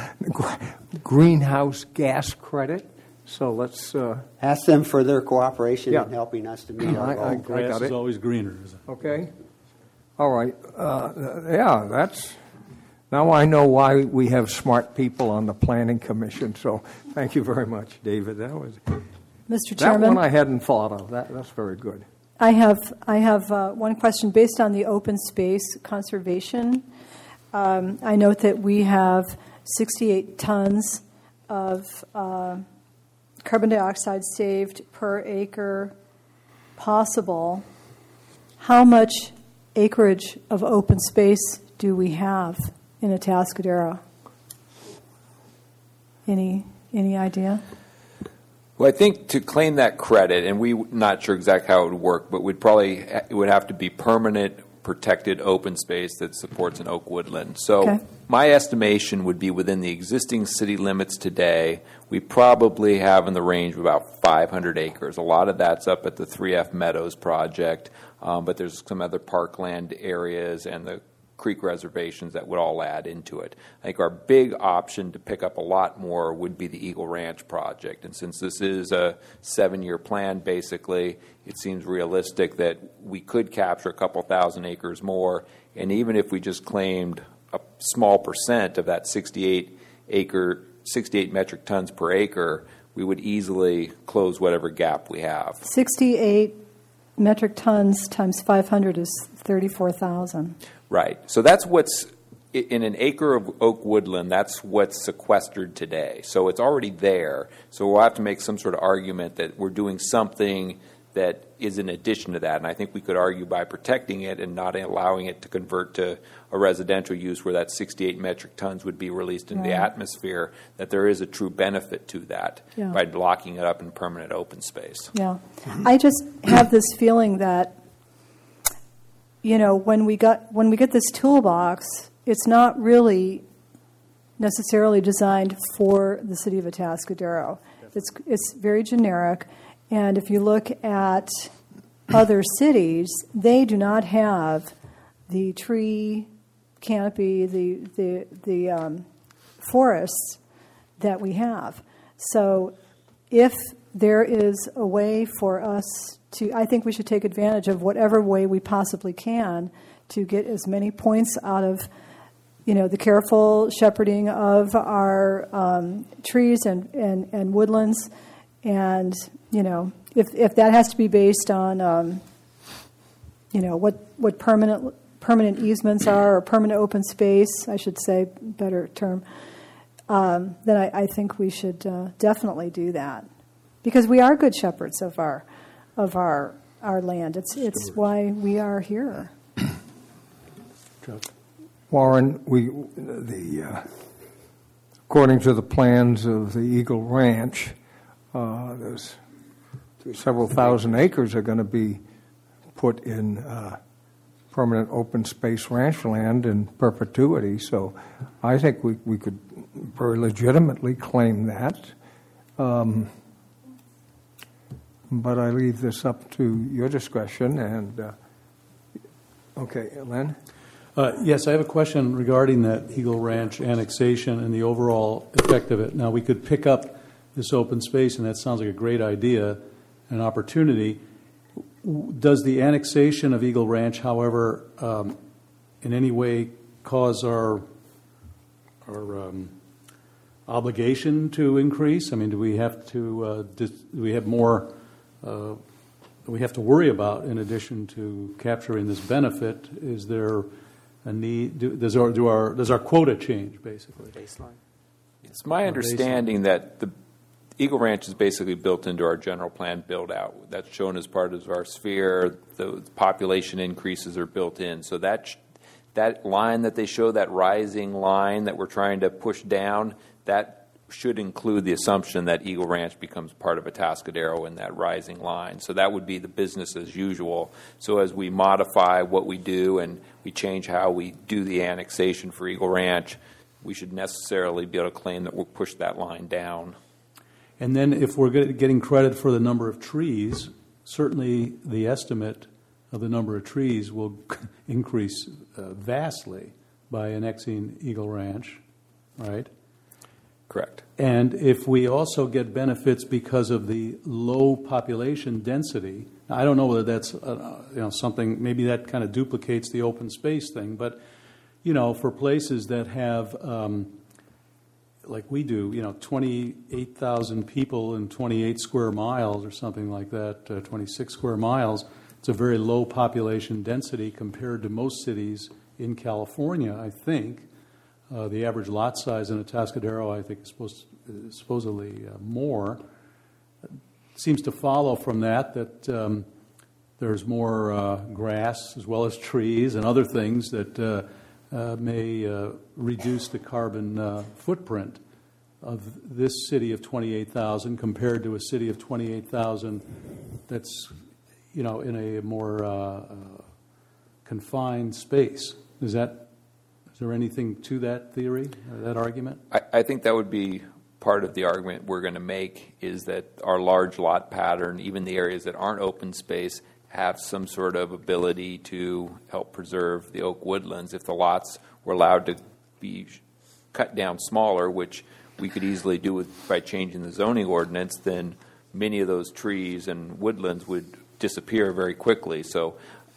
greenhouse gas credit? So let's uh, Ask them for their cooperation Yeah. in helping us to meet our I- I- goal. Grass got is it. always greener. Isn't it? Okay. All right. Uh, yeah, that's. Now I know why we have smart people on the Planning Commission. So thank you very much, David. That was Mister that Chairman, one I hadn't thought of. That that's very good. I have I have uh, one question based on the open space conservation. Um, I note that we have sixty-eight tons of uh, carbon dioxide saved per acre possible. How much acreage of open space do we have in Atascadero? Any any idea? Well, I think to claim that credit, and we're not sure exactly how it would work, but we'd probably it would have to be permanent, protected open space that supports an oak woodland. So Okay. my estimation would be within the existing city limits today, we probably have in the range of about five hundred acres. A lot of that's up at the three F Meadows project, um, but there's some other parkland areas and the creek reservations that would all add into it. I think our big option to pick up a lot more would be the Eagle Ranch project. And since this is a seven-year plan, basically, it seems realistic that we could capture a couple thousand acres more. And even if we just claimed a small percent of that sixty-eight acre, sixty-eight metric tons per acre, we would easily close whatever gap we have. sixty-eight metric tons times five hundred is thirty-four thousand. Right. So that's what's in an acre of oak woodland, that's what's sequestered today. So it's already there. So we'll have to make some sort of argument that we're doing something that is in addition to that. And I think we could argue by protecting it and not allowing it to convert to a residential use where that sixty-eight metric tons would be released into the Right. atmosphere, that there is a true benefit to that Yeah. by locking it up in permanent open space. Yeah. I just have this feeling that, you know, when we got when we get this toolbox, it's not really necessarily designed for the city of Atascadero. It's it's very generic, and if you look at other cities, they do not have the tree canopy, the the the um, forests that we have. So, if there is a way for us to, I think we should take advantage of whatever way we possibly can to get as many points out of, you know, the careful shepherding of our um, trees and, and, and woodlands. And, you know, if if that has to be based on, um, you know, what, what permanent permanent easements are, or permanent open space, I should say, better term, um, then I, I think we should uh, definitely do that. Because we are good shepherds of our of our our land. It's it's why we are here. Warren, we the uh, according to the plans of the Eagle Ranch, uh, there's several thousand acres are going to be put in uh, permanent open space ranch land in perpetuity. So I think we, we could very legitimately claim that. Um, but I leave this up to your discretion. And uh, okay, Len? Uh, yes, I have a question regarding that Eagle Ranch annexation and the overall effect of it. Now, we could pick up this open space, and that sounds like a great idea, an opportunity. Does the annexation of Eagle Ranch, however, um, in any way cause our our um, obligation to increase? I mean, do we have to uh, do we have more uh, we have to worry about in addition to capturing this benefit? Is there a need? Do, does our do our does our quota change basically? Baseline. It's my understanding that the Eagle Ranch is basically built into our general plan build out. That's shown as part of our sphere. The population increases are built in. So that sh- that line that they show, that rising line that we're trying to push down, that should include the assumption that Eagle Ranch becomes part of Atascadero in that rising line. So that would be the business as usual. So as we modify what we do and we change how we do the annexation for Eagle Ranch, we should necessarily be able to claim that we'll push that line down. And then if we're getting credit for the number of trees, certainly the estimate of the number of trees will increase uh, vastly by annexing Eagle Ranch, right? Correct. And if we also get benefits because of the low population density, I don't know whether that's uh, you know something, maybe that kind of duplicates the open space thing, but you know, for places that have um, like we do, you know, twenty-eight thousand people in twenty-eight square miles or something like that, uh, twenty-six square miles. It's a very low population density compared to most cities in California, I think. Uh, the average lot size in Atascadero, I think, is, supposed, is supposedly uh, more. It seems to follow from that that um, there's more uh, grass as well as trees and other things that uh, Uh, may uh, reduce the carbon uh, footprint of this city of twenty-eight thousand compared to a city of twenty-eight thousand that's, you know, in a more uh, uh, confined space. Is that, is there anything to that theory, or that argument? I, I think that would be part of the argument we're going to make, is that our large lot pattern, even the areas that aren't open space, have some sort of ability to help preserve the oak woodlands. If the lots were allowed to be cut down smaller, which we could easily do with, by changing the zoning ordinance, then many of those trees and woodlands would disappear very quickly. So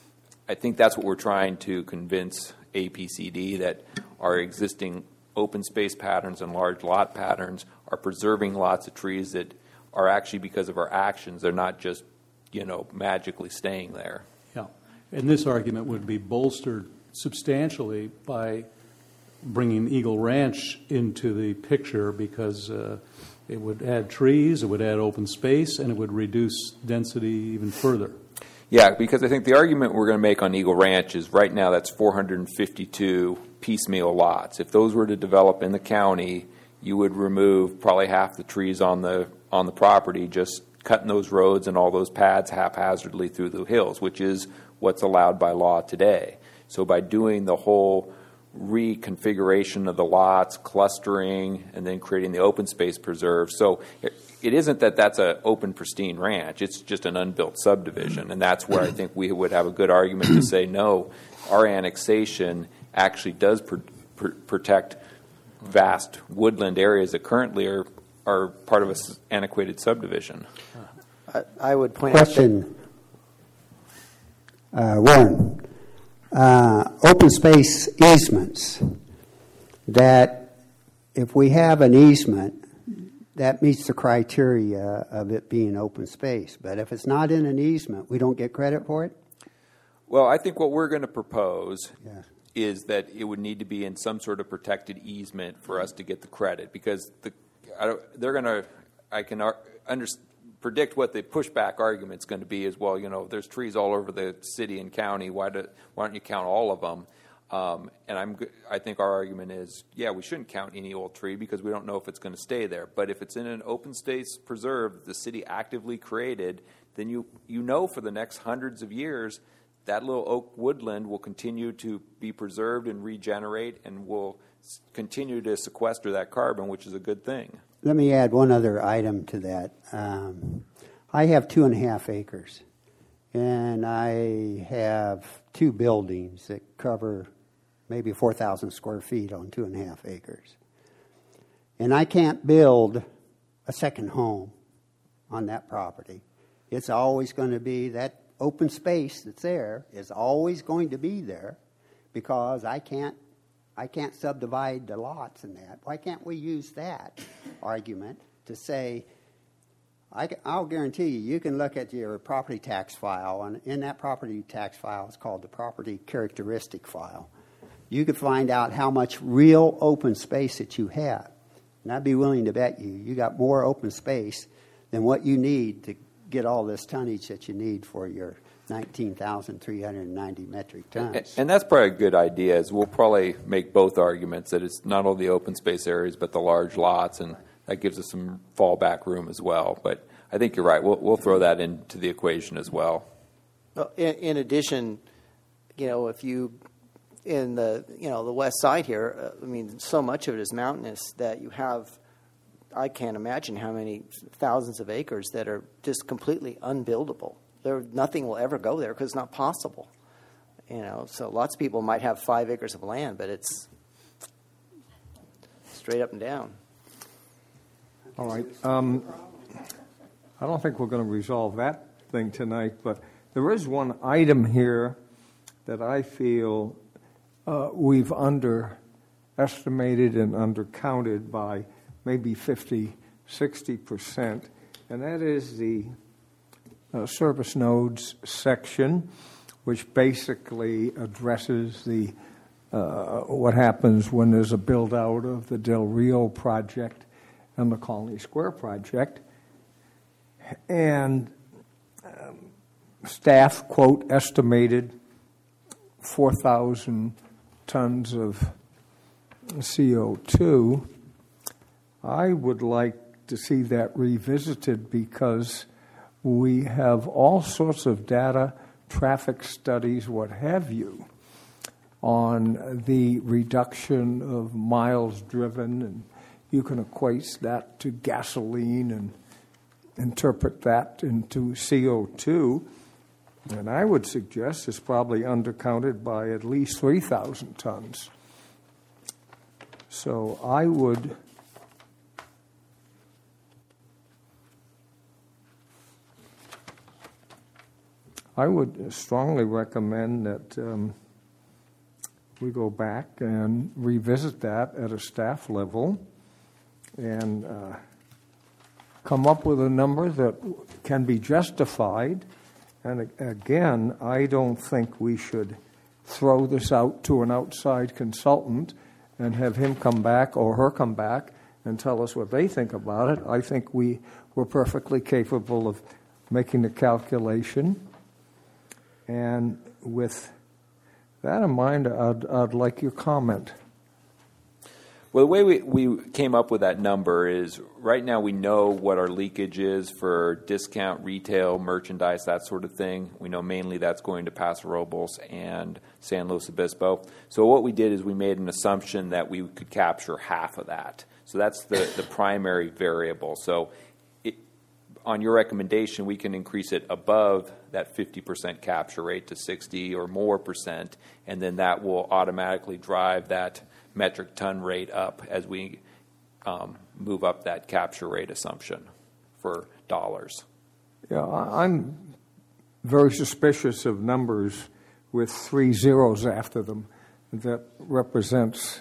I think that's what we're trying to convince A P C D, that our existing open space patterns and large lot patterns are preserving lots of trees that are actually, because of our actions, they're not just you know, magically staying there. Yeah. And this argument would be bolstered substantially by bringing Eagle Ranch into the picture, because uh, it would add trees, it would add open space, and it would reduce density even further. Yeah, because I think the argument we're going to make on Eagle Ranch is right now that's four hundred fifty-two piecemeal lots. If those were to develop in the county, you would remove probably half the trees on the on the property, just cutting those roads and all those pads haphazardly through the hills, which is what's allowed by law today. So by doing the whole reconfiguration of the lots, clustering, and then creating the open space preserve, so it, it isn't that that's an open, pristine ranch. It's just an unbuilt subdivision, and that's where I think we would have a good argument to say, no, our annexation actually does pr- pr- protect vast woodland areas that currently are are part of an antiquated subdivision. I, I would point Question. out. Uh, Warren, uh, open space easements. that if we have an easement, that meets the criteria of it being open space. But if it's not in an easement, we don't get credit for it? Well, I think what we're going to propose Yeah. is that it would need to be in some sort of protected easement for us to get the credit, because the, I don't, they're going to, I can ar- under, predict what the pushback argument's going to be is, well, you know, there's trees all over the city and county. Why, do, why don't you count all of them? Um, and I'm, I think our argument is, yeah, we shouldn't count any old tree because we don't know if it's going to stay there. But if it's in an open space preserve that the city actively created, then you, you know for the next hundreds of years that little oak woodland will continue to be preserved and regenerate and will continue to sequester that carbon, which is a good thing. Let me add one other item to that. Um, I have two and a half acres, and I have two buildings that cover maybe four thousand square feet on two and a half acres. And I can't build a second home on that property. It's always going to be that open space that's there is always going to be there because I can't I can't subdivide the lots in that. Why can't we use that argument to say, I, I'll guarantee you, you can look at your property tax file, and in that property tax file, it's called the property characteristic file. You could find out how much real open space that you have. And I'd be willing to bet you, you got more open space than what you need to get all this tonnage that you need for your nineteen thousand three hundred ninety metric tons. And, and that's probably a good idea, is we'll probably make both arguments, that it's not only the open space areas, but the large lots, and that gives us some fallback room as well. But I think you're right. We'll, we'll throw that into the equation as well. Well, in, in addition, you know, if you, in the, you know, the west side here, uh, I mean, so much of it is mountainous that you have, I can't imagine how many thousands of acres that are just completely unbuildable. There, nothing will ever go there because it's not possible. You know, so lots of people might have five acres of land, but it's straight up and down. All right. Um, I don't think we're going to resolve that thing tonight, but there is one item here that I feel uh, we've underestimated and undercounted by maybe fifty, sixty percent, and that is the uh, service nodes section, which basically addresses the uh, what happens when there's a build-out of the Del Rio project and the Colony Square project. And um, staff, quote, estimated four thousand tons of C O two. I would like to see that revisited because we have all sorts of data, traffic studies, what have you, on the reduction of miles driven, and you can equate that to gasoline and interpret that into C O two, and I would suggest it's probably undercounted by at least three thousand tons. So I would I would strongly recommend that um, we go back and revisit that at a staff level and uh, come up with a number that can be justified. And again, I don't think we should throw this out to an outside consultant and have him come back or her come back and tell us what they think about it. I think we were perfectly capable of making the calculation. And with that in mind, I'd, I'd like your comment. Well, the way we, we came up with that number is right now we know what our leakage is for discount, retail, merchandise, that sort of thing. We know mainly that's going to Paso Robles and San Luis Obispo. So what we did is we made an assumption that we could capture half of that. So that's the, the primary variable. So it, on your recommendation, we can increase it above that fifty percent capture rate to sixty or more percent, and then that will automatically drive that metric ton rate up as we um, move up that capture rate assumption for dollars. Yeah, I'm very suspicious of numbers with three zeros after them. That represents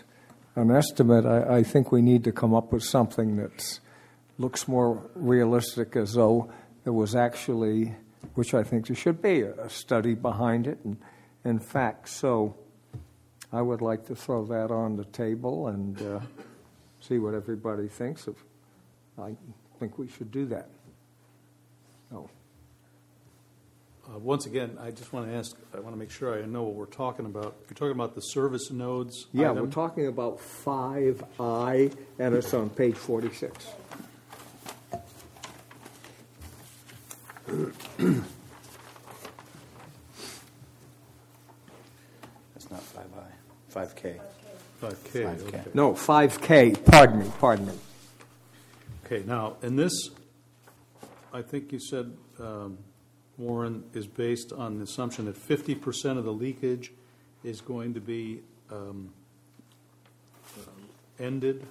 an estimate, I, I think we need to come up with something that looks more realistic, as though there was actually, which I think there should be, a study behind it and, and facts. So I would like to throw that on the table and uh, see what everybody thinks of. I think we should do that. Oh. Uh, once again, I just want to ask, I want to make sure I know what we're talking about. You're talking about the service nodes Yeah, item? we're talking about five I, and it's on page forty-six. That's not five I, five K. five K, five K. okay. No, five K, pardon me, pardon me. Okay, now, and this, I think you said, um, Warren, is based on the assumption that fifty percent of the leakage is going to be um, uh, ended.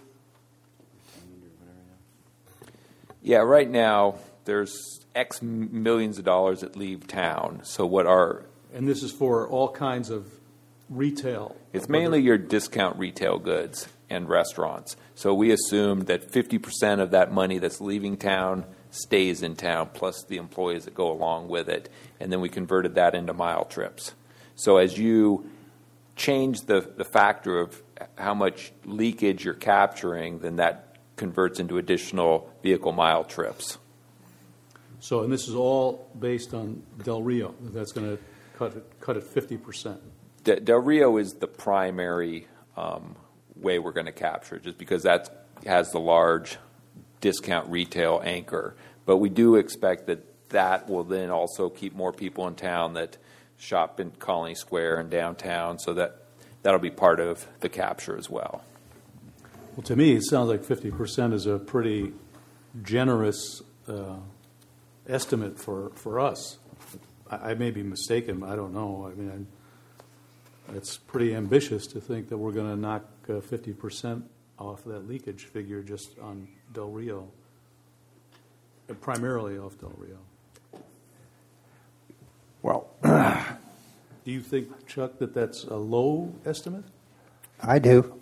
Yeah, right now, there's X millions of dollars that leave town. So what our... And this is for all kinds of retail. It's mainly your discount retail goods and restaurants. So we assumed that fifty percent of that money that's leaving town stays in town, plus the employees that go along with it. And then we converted that into mile trips. So as you change the, the factor of how much leakage you're capturing, then that converts into additional vehicle mile trips. So, and this is all based on Del Rio. That's going to cut it, cut it fifty percent. De- Del Rio is the primary um, way we're going to capture it, just because that has the large discount retail anchor. But we do expect that that will then also keep more people in town that shop in Colony Square and downtown, so that that'll be part of the capture as well. Well, to me, it sounds like fifty percent is a pretty generous uh, estimate for, for us. I, I may be mistaken. I don't know. I mean, I, it's pretty ambitious to think that we're going to knock uh, fifty percent off that leakage figure just on Del Rio, uh, primarily off Del Rio. Well, do you think, Chuck, that that's a low estimate? I do.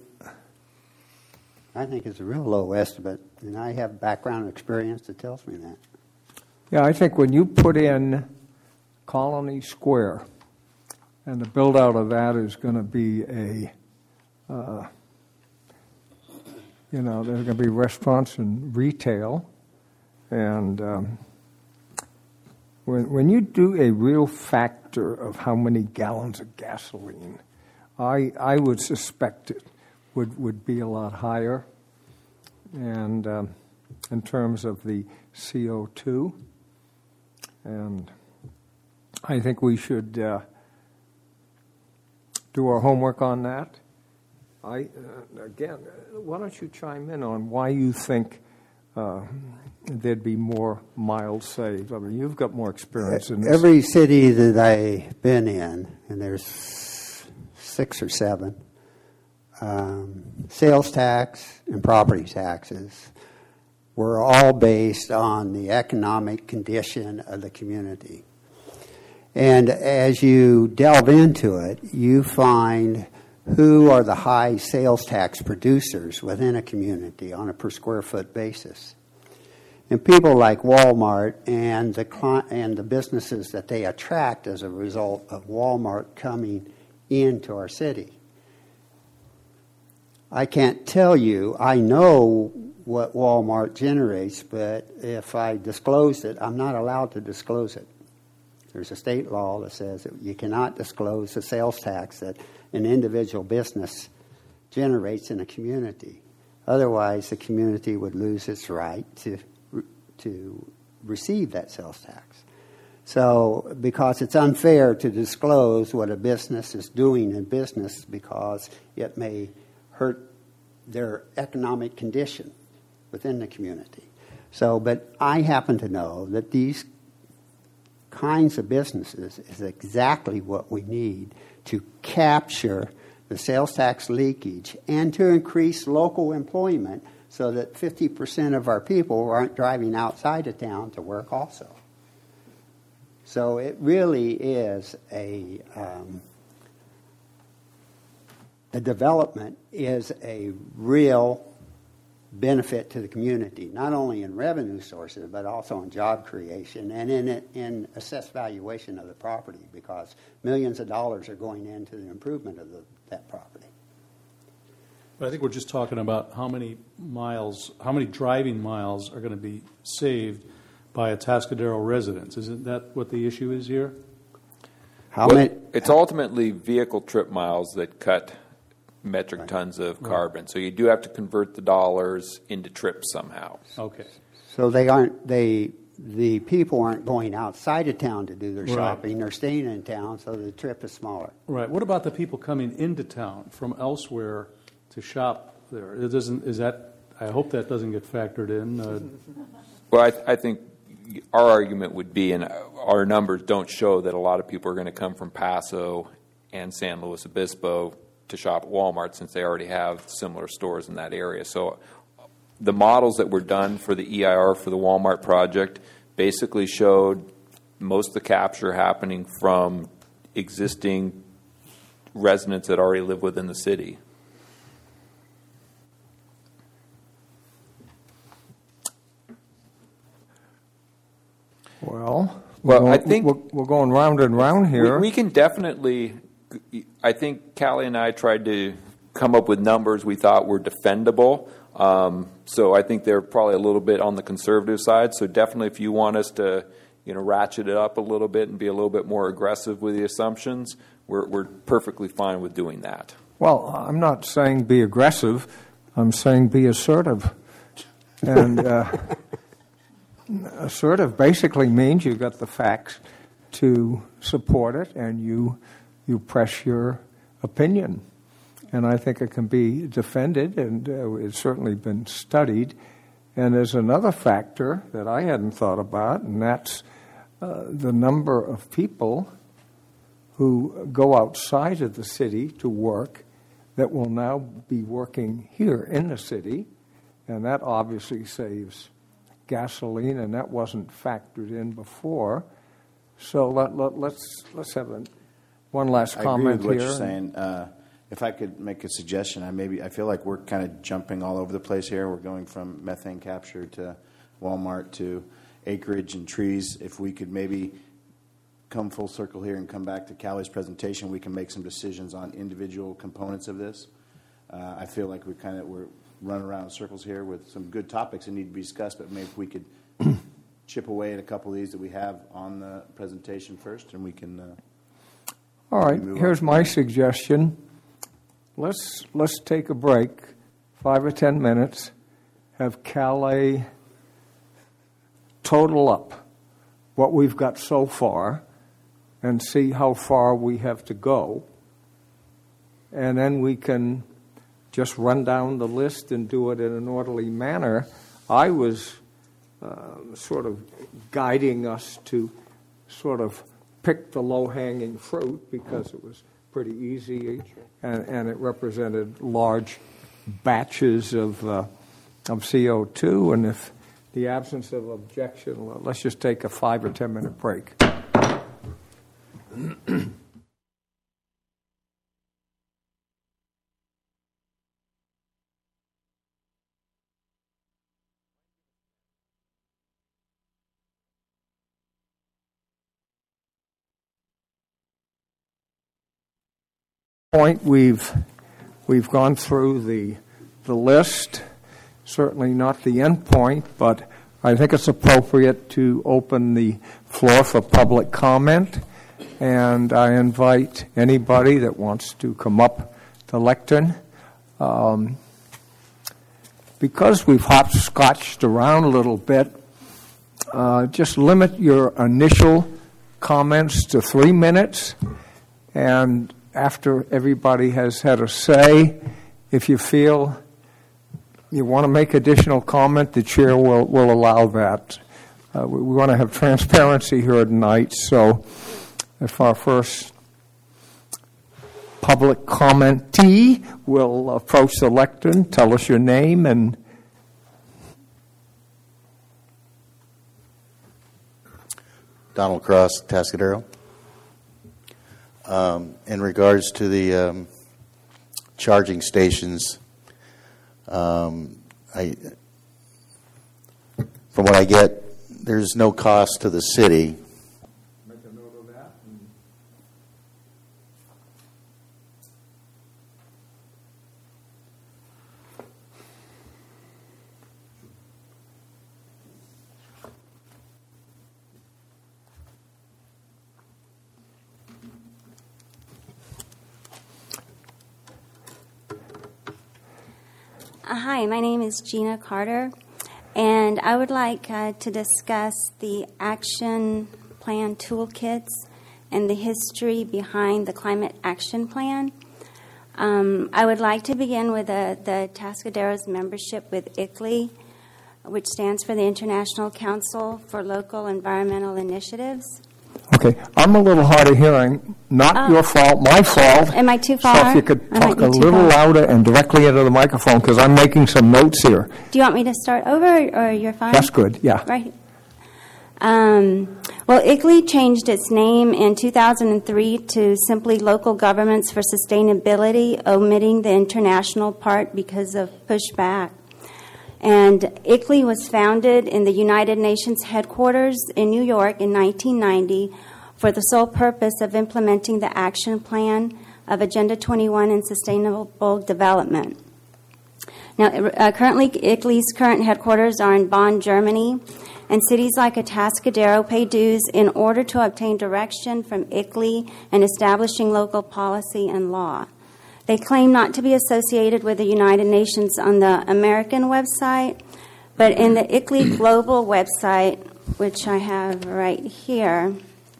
I think it's a real low estimate, and I have background experience that tells me that. yeah, I think when you put in Colony Square, and the build-out of that is going to be a, uh, you know, there's going to be restaurants and retail, and um, when when you do a real factor of how many gallons of gasoline, I I would suspect it would would be a lot higher, and um, in terms of the C O two, and I think we should uh, do our homework on that. I uh, again, why don't you chime in on why you think uh, there'd be more miles saved? I mean, you've got more experience in this. Every city that I've been in, and there's six or seven, um, sales tax and property taxes were all based on the economic condition of the community. And as you delve into it, you find who are the high sales tax producers within a community on a per square foot basis. And people like Walmart and the cli- and the businesses that they attract as a result of Walmart coming into our city. I can't tell you, I know what Walmart generates, but if I disclose it, I'm not allowed to disclose it. There's a state law that says that you cannot disclose the sales tax that an individual business generates in a community. Otherwise, the community would lose its right to to receive that sales tax. So, because it's unfair to disclose what a business is doing in business because it may hurt their economic condition within the community. So, but I happen to know that these kinds of businesses is exactly what we need to capture the sales tax leakage and to increase local employment so that fifty percent of our people aren't driving outside of town to work also. So it really is a um, the development is a real benefit to the community, not only in revenue sources, but also in job creation and in it, in assessed valuation of the property, because millions of dollars are going into the improvement of the, that property. But I think we're just talking about how many miles, how many driving miles are going to be saved by a Atascadero residence. Isn't that what the issue is here? How well, many? It's ultimately vehicle trip miles that cut metric Right. tons of carbon. So you do have to convert the dollars into trips somehow. Okay. So they aren't, they, the people aren't going outside of town to do their Right. shopping. They're staying in town, so the trip is smaller. Right. What about the people coming into town from elsewhere to shop there? It doesn't. Is that? I hope that doesn't get factored in. Uh, Well, I, th- I think our argument would be, and our numbers don't show that a lot of people are going to come from Paso and San Luis Obispo to shop at Walmart, since they already have similar stores in that area. So the models that were done for the E I R for the Walmart project basically showed most of the capture happening from existing residents that already live within the city. Well, Well, we're I going- think- we're, we're going round and round here. We, we can definitely, I think Callie and I tried to come up with numbers we thought were defendable. Um, so I think they're probably a little bit on the conservative side. So definitely if you want us to, you know, ratchet it up a little bit and be a little bit more aggressive with the assumptions, we're, we're perfectly fine with doing that. Well, I'm not saying be aggressive. I'm saying be assertive. And uh, assertive basically means you've got the facts to support it, and you you press your opinion. And I think it can be defended, and uh, it's certainly been studied. And there's another factor that I hadn't thought about, and that's uh, the number of people who go outside of the city to work that will now be working here in the city, and that obviously saves gasoline, and that wasn't factored in before. So let, let, let's let's have a, one last I comment agree with what here. you're saying. Uh, if I could make a suggestion, I maybe I feel like we're kind of jumping all over the place here. We're going from methane capture to Walmart to acreage and trees. If we could maybe come full circle here and come back to Callie's presentation, we can make some decisions on individual components of this. Uh, I feel like we kind of we're running around in circles here with some good topics that need to be discussed, but maybe if we could chip away at a couple of these that we have on the presentation first, and we can. Uh, All right, move here's on. my suggestion. Let's let's take a break, five or ten minutes, have Calais total up what we've got so far and see how far we have to go. And then we can just run down the list and do it in an orderly manner. I was uh, sort of guiding us to sort of pick the low-hanging fruit because it was pretty easy, and, and it represented large batches of uh, of C O two. And if the absence of objection, well, let's just take a five or ten minute break. Point we've we've gone through the the list, certainly not the end point, but I think it's appropriate to open the floor for public comment, and I invite anybody that wants to come up to the lectern. Um, because we've hopscotched around a little bit, uh, just limit your initial comments to three minutes, and after everybody has had a say, if you feel you want to make additional comment, the chair will, will allow that. Uh, we, we want to have transparency here tonight, so if our first public commentee will approach the lectern, tell us your name and Donald Cross, Tascadero. Um, in regards to the um, charging stations. Um, I, from what I get, there's no cost to the city. Make a note of that. And Uh, hi, my name is Gina Carter, and I would like uh, to discuss the action plan toolkits and the history behind the climate action plan. Um, I would like to begin with uh, the Tascadero's membership with I C L I, which stands for the International Council for Local Environmental Initiatives. Okay, I'm a little hard of hearing. Not Oh. your fault, my fault. Am I too far? So if you could I might talk be a too little far. louder and directly into the microphone, because I'm making some notes here. Do you want me to start over, or you're fine? That's good, yeah. Right. Um, well, I C L I changed its name in two thousand three to simply Local Governments for Sustainability, omitting the international part because of pushback. And I C L I was founded in the United Nations headquarters in New York in nineteen ninety for the sole purpose of implementing the action plan of Agenda twenty-one in Sustainable Development. Now, uh, currently, I C L I's current headquarters are in Bonn, Germany, and cities like Atascadero pay dues in order to obtain direction from I C L I in establishing local policy and law. They claim not to be associated with the United Nations on the American website, but in the I C L I Global website, which I have right here,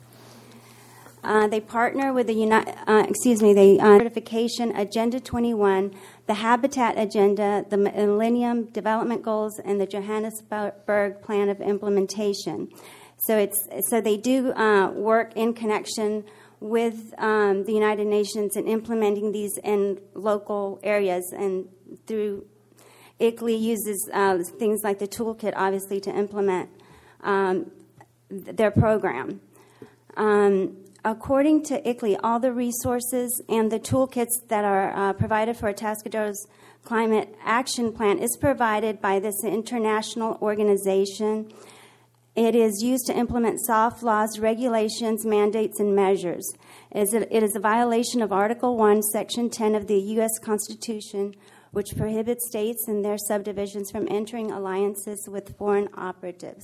Uh, they partner with the Uni- uh, excuse me, the uh, certification Agenda twenty-one, the Habitat Agenda, the Millennium Development Goals, and the Johannesburg Plan of Implementation. So it's so they do uh, work in connection with um, the United Nations in implementing these in local areas, and through I C L I uses uh, things like the toolkit, obviously, to implement um, th- their program. Um, According to I C L I, all the resources and the toolkits that are uh, provided for Atascadero's Climate Action Plan is provided by this international organization. It is used to implement soft laws, regulations, mandates, and measures. It is a, it is a violation of Article one, Section ten of the U S Constitution, which prohibits states and their subdivisions from entering alliances with foreign operatives.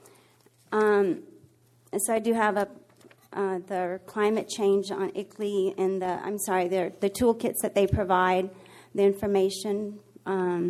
Um, and so I do have a Uh, the climate change on I C L I and the, I'm sorry, the toolkits that they provide, the information. Um,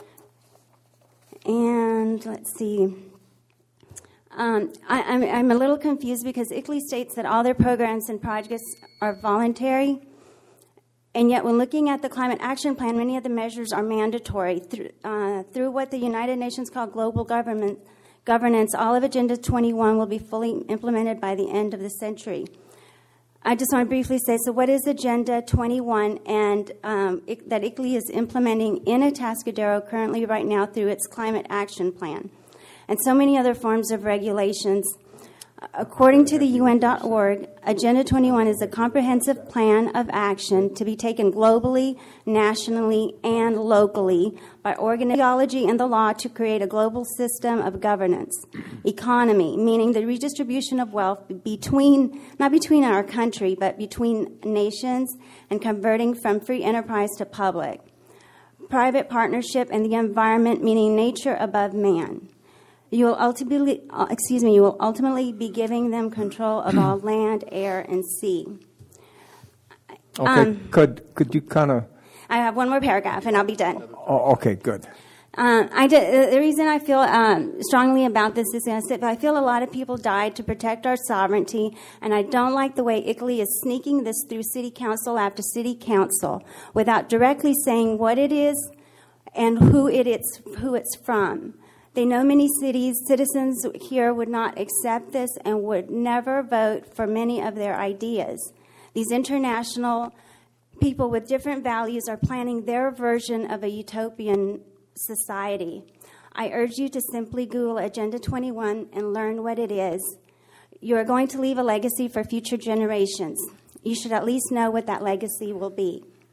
and let's see. Um, I, I'm, I'm a little confused because I C L I states that all their programs and projects are voluntary. And yet when looking at the Climate Action Plan, many of the measures are mandatory. Through, uh, through what the United Nations call global government governance, all of Agenda twenty-one will be fully implemented by the end of the century. I just want to briefly say, so what is Agenda twenty-one, and um, it, that I C L I is implementing in Atascadero currently right now through its Climate Action Plan, and so many other forms of regulations. According to the U N dot org, Agenda twenty-one is a comprehensive plan of action to be taken globally, nationally, and locally by organization and the law to create a global system of governance. Economy, meaning the redistribution of wealth between, not between our country, but between nations, and converting from free enterprise to public. Private partnership and the environment, meaning nature above man. You will ultimately, uh, excuse me, you will ultimately be giving them control of all land, air, and sea. Okay, Um, could could you kind of? I have one more paragraph, and I'll be done. Oh, okay, good. Uh, I did, the reason I feel um, strongly about this is that I feel a lot of people died to protect our sovereignty, and I don't like the way I C L I is sneaking this through city council after city council without directly saying what it is and who it is, who it's from. They know many cities, citizens here would not accept this and would never vote for many of their ideas. These international people with different values are planning their version of a utopian society. I urge you to simply Google Agenda twenty-one and learn what it is. You are going to leave a legacy for future generations. You should at least know what that legacy will be.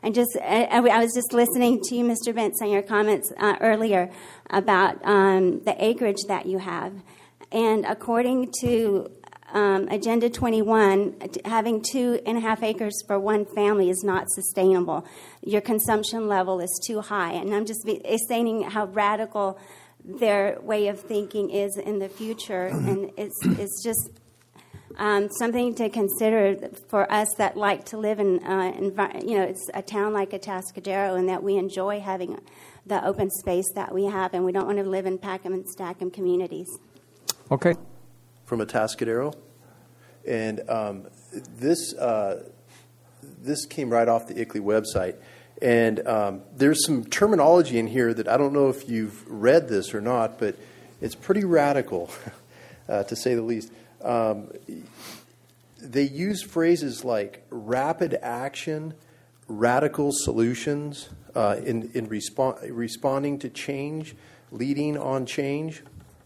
And just, I, I was just listening to you, Mister Bentz, on your comments uh, earlier about um, the acreage that you have. And according to um, Agenda twenty-one, having two and a half acres for one family is not sustainable. Your consumption level is too high. And I'm just saying how radical their way of thinking is in the future. And it's, it's just... Um, something to consider for us that like to live in, uh, envi- you know, it's a town like Atascadero, and that we enjoy having the open space that we have, and we don't want to live in pack-em and stack-em communities. Okay. From Atascadero, and um, this uh, this came right off the I C L I website, and um, there's some terminology in here that I don't know if you've read this or not, but it's pretty radical, uh, to say the least. Um, they use phrases like rapid action, radical solutions uh, in, in respon- responding to change, leading on change.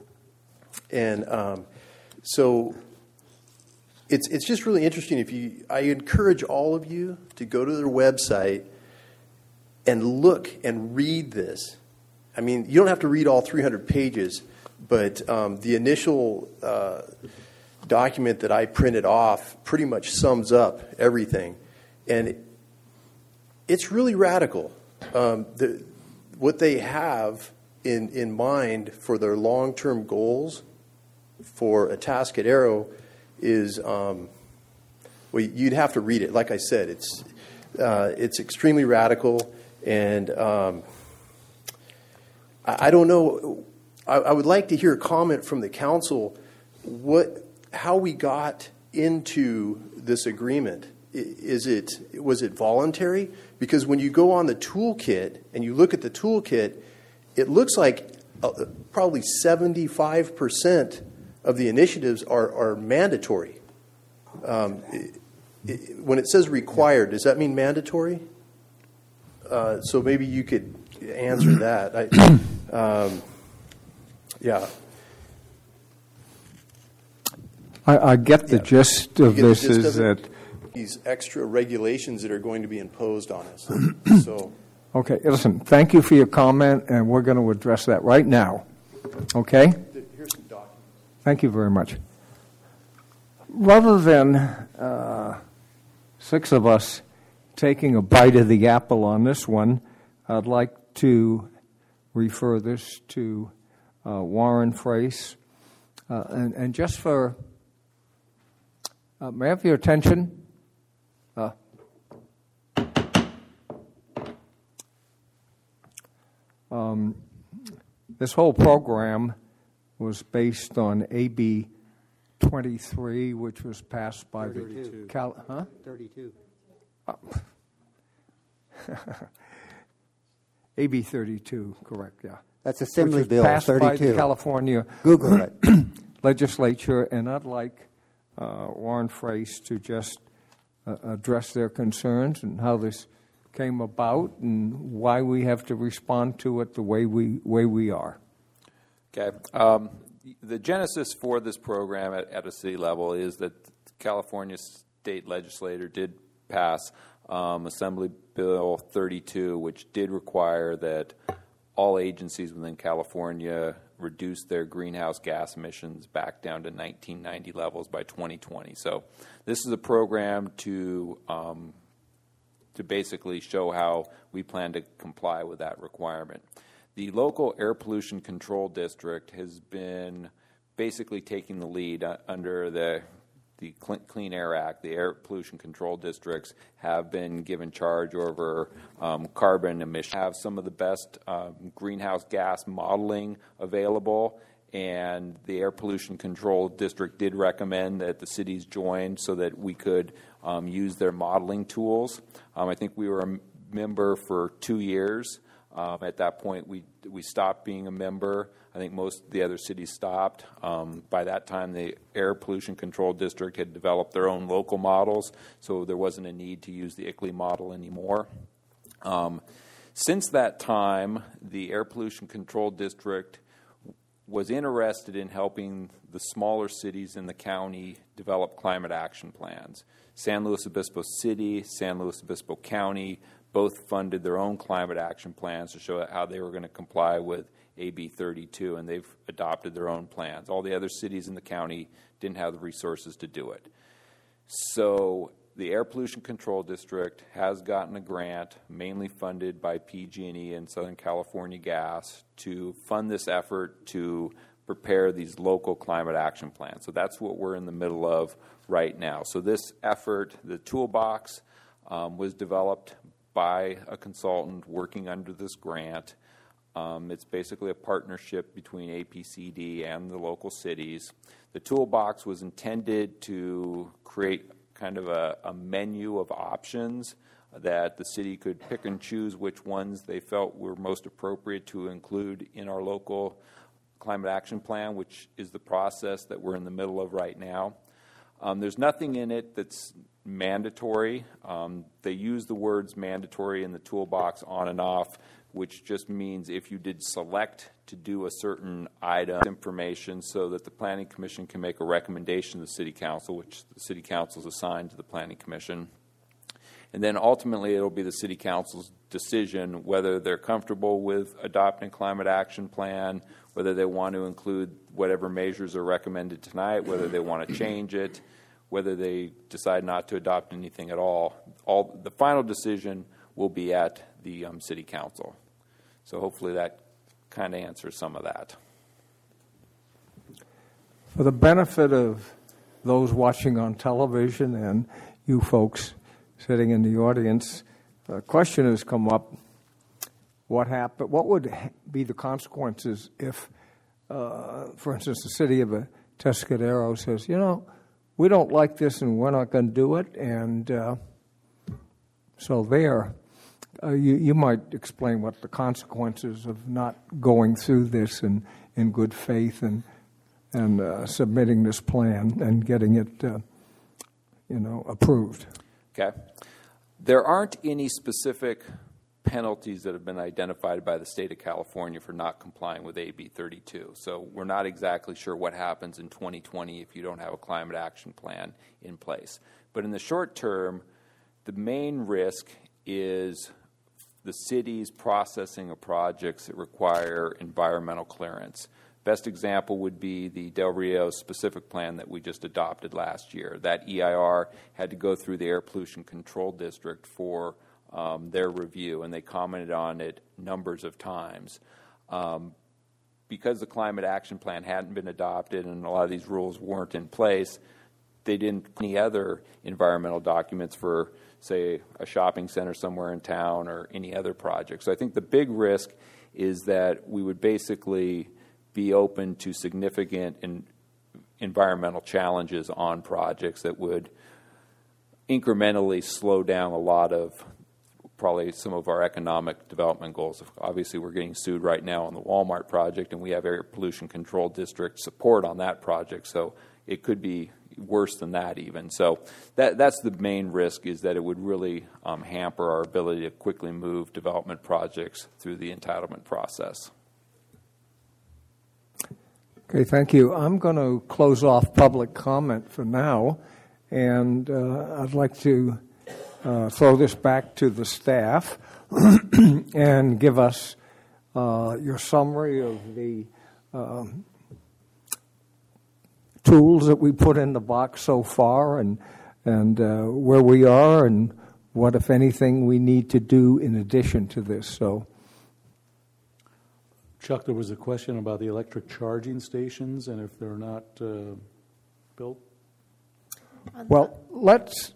And um, so it's it's just really interesting. If you, I encourage all of you to go to their website and look and read this. I mean, you don't have to read all three hundred pages, but um, the initial uh, document that I printed off pretty much sums up everything. And it's really radical. Um, the, what they have in, in mind for their long-term goals for Atascadero is, um, well, you'd have to read it. Like I said, it's, uh, it's extremely radical. And um, I, I don't know, I, I would like to hear a comment from the council what how we got into this agreement. Is it was it voluntary? Because when you go on the toolkit and you look at the toolkit, it looks like uh, probably seventy-five percent of the initiatives are, are mandatory. Um, it, it, when it says required, does that mean mandatory? Uh, so maybe you could answer that. I, um, yeah. I, I get the Yeah. gist You of get the this gist is of it? that, These extra regulations that are going to be imposed on us. So, okay, listen, thank you for your comment, and we're going to address that right now. Okay? here's some documents. Thank you very much. Rather than uh, six of us taking a bite of the apple on this one, I'd like to refer this to uh, Warren Frace. Uh, and, and just for, uh, may I have your attention? Uh, um, this whole program was based on A B twenty-three, which was passed by thirty-two. the Cal, huh? thirty-two. Uh, A B thirty-two, correct, yeah. That's Assembly Which was Bill passed by thirty-two. the California Google it. legislature, and I'd like uh, Warren Frace to just uh, address their concerns and how this came about and why we have to respond to it the way we way we are. Okay. Um, the genesis for this program at, at a city level is that the California state legislature did pass um, Assembly Bill thirty-two, which did require that all agencies within California reduce their greenhouse gas emissions back down to nineteen ninety levels by twenty twenty. So this is a program to um, to basically show how we plan to comply with that requirement. The local air pollution control district has been basically taking the lead uh, under the the Clean Air Act. The air pollution control districts have been given charge over um, carbon emissions, have some of the best um, greenhouse gas modeling available, and the air pollution control district did recommend that the cities join so that we could um, use their modeling tools. Um, I think we were a member for two years. Um, at that point, we we stopped being a member. I think most of the other cities stopped. Um, by that time, the Air Pollution Control District had developed their own local models, so there wasn't a need to use the I C L I model anymore. Um, since that time, the Air Pollution Control District was interested in helping the smaller cities in the county develop climate action plans. San Luis Obispo City, San Luis Obispo County both funded their own climate action plans to show how they were going to comply with A B thirty-two, and they've adopted their own plans. All the other cities in the county didn't have the resources to do it. So the Air Pollution Control District has gotten a grant, mainly funded by P G and E and Southern California Gas, to fund this effort to prepare these local climate action plans. So that's what we're in the middle of right now. So this effort, the toolbox, um, was developed by a consultant working under this grant. Um, it's basically a partnership between A P C D and the local cities. The toolbox was intended to create kind of a, a menu of options that the city could pick and choose which ones they felt were most appropriate to include in our local climate action plan, which is the process that we're in the middle of right now. Um, there's nothing in it that's mandatory. Um, they use the words mandatory in the toolbox on and off, which just means if you did select to do a certain item information so that the Planning Commission can make a recommendation to the City Council, which the City Council is assigned to the Planning Commission. And then ultimately it will be the City Council's decision whether they're comfortable with adopting a climate action plan, whether they want to include whatever measures are recommended tonight, whether they want to change it, whether they decide not to adopt anything at all. All the final decision will be at the um, City Council. So hopefully that kind of answers some of that. For the benefit of those watching on television and you folks sitting in the audience, a question has come up. What happen, What would be the consequences if, uh, for instance, the city of Atascadero says, you know, we don't like this and we're not going to do it, and uh, so there. Uh, you, you might explain what the consequences of not going through this in, in good faith and and uh, submitting this plan and getting it, uh, you know, approved. Okay. There aren't any specific penalties that have been identified by the state of California for not complying with A B thirty-two. So we're not exactly sure what happens in twenty twenty if you don't have a climate action plan in place. But in the short term, the main risk is the city's processing of projects that require environmental clearance. Best example would be the Del Rio specific plan that we just adopted last year. That E I R had to go through the Air Pollution Control District for um, their review, and they commented on it numbers of times. Um, because the climate action plan hadn't been adopted and a lot of these rules weren't in place, they didn't any other environmental documents for, say, a shopping center somewhere in town or any other project. So I think the big risk is that we would basically be open to significant in, environmental challenges on projects that would incrementally slow down a lot of probably some of our economic development goals. Obviously, we're getting sued right now on the Walmart project, and we have Air Pollution Control District support on that project, so it could be worse than that even. So that that's the main risk, is that it would really um, hamper our ability to quickly move development projects through the entitlement process. Okay, thank you. I'm going to close off public comment for now, and uh, I'd like to uh, throw this back to the staff and give us uh, your summary of the um, tools that we put in the box so far, and and uh, where we are, and what, if anything, we need to do in addition to this. So, Chuck, there was a question about the electric charging stations and if they're not uh, built. Well, let's.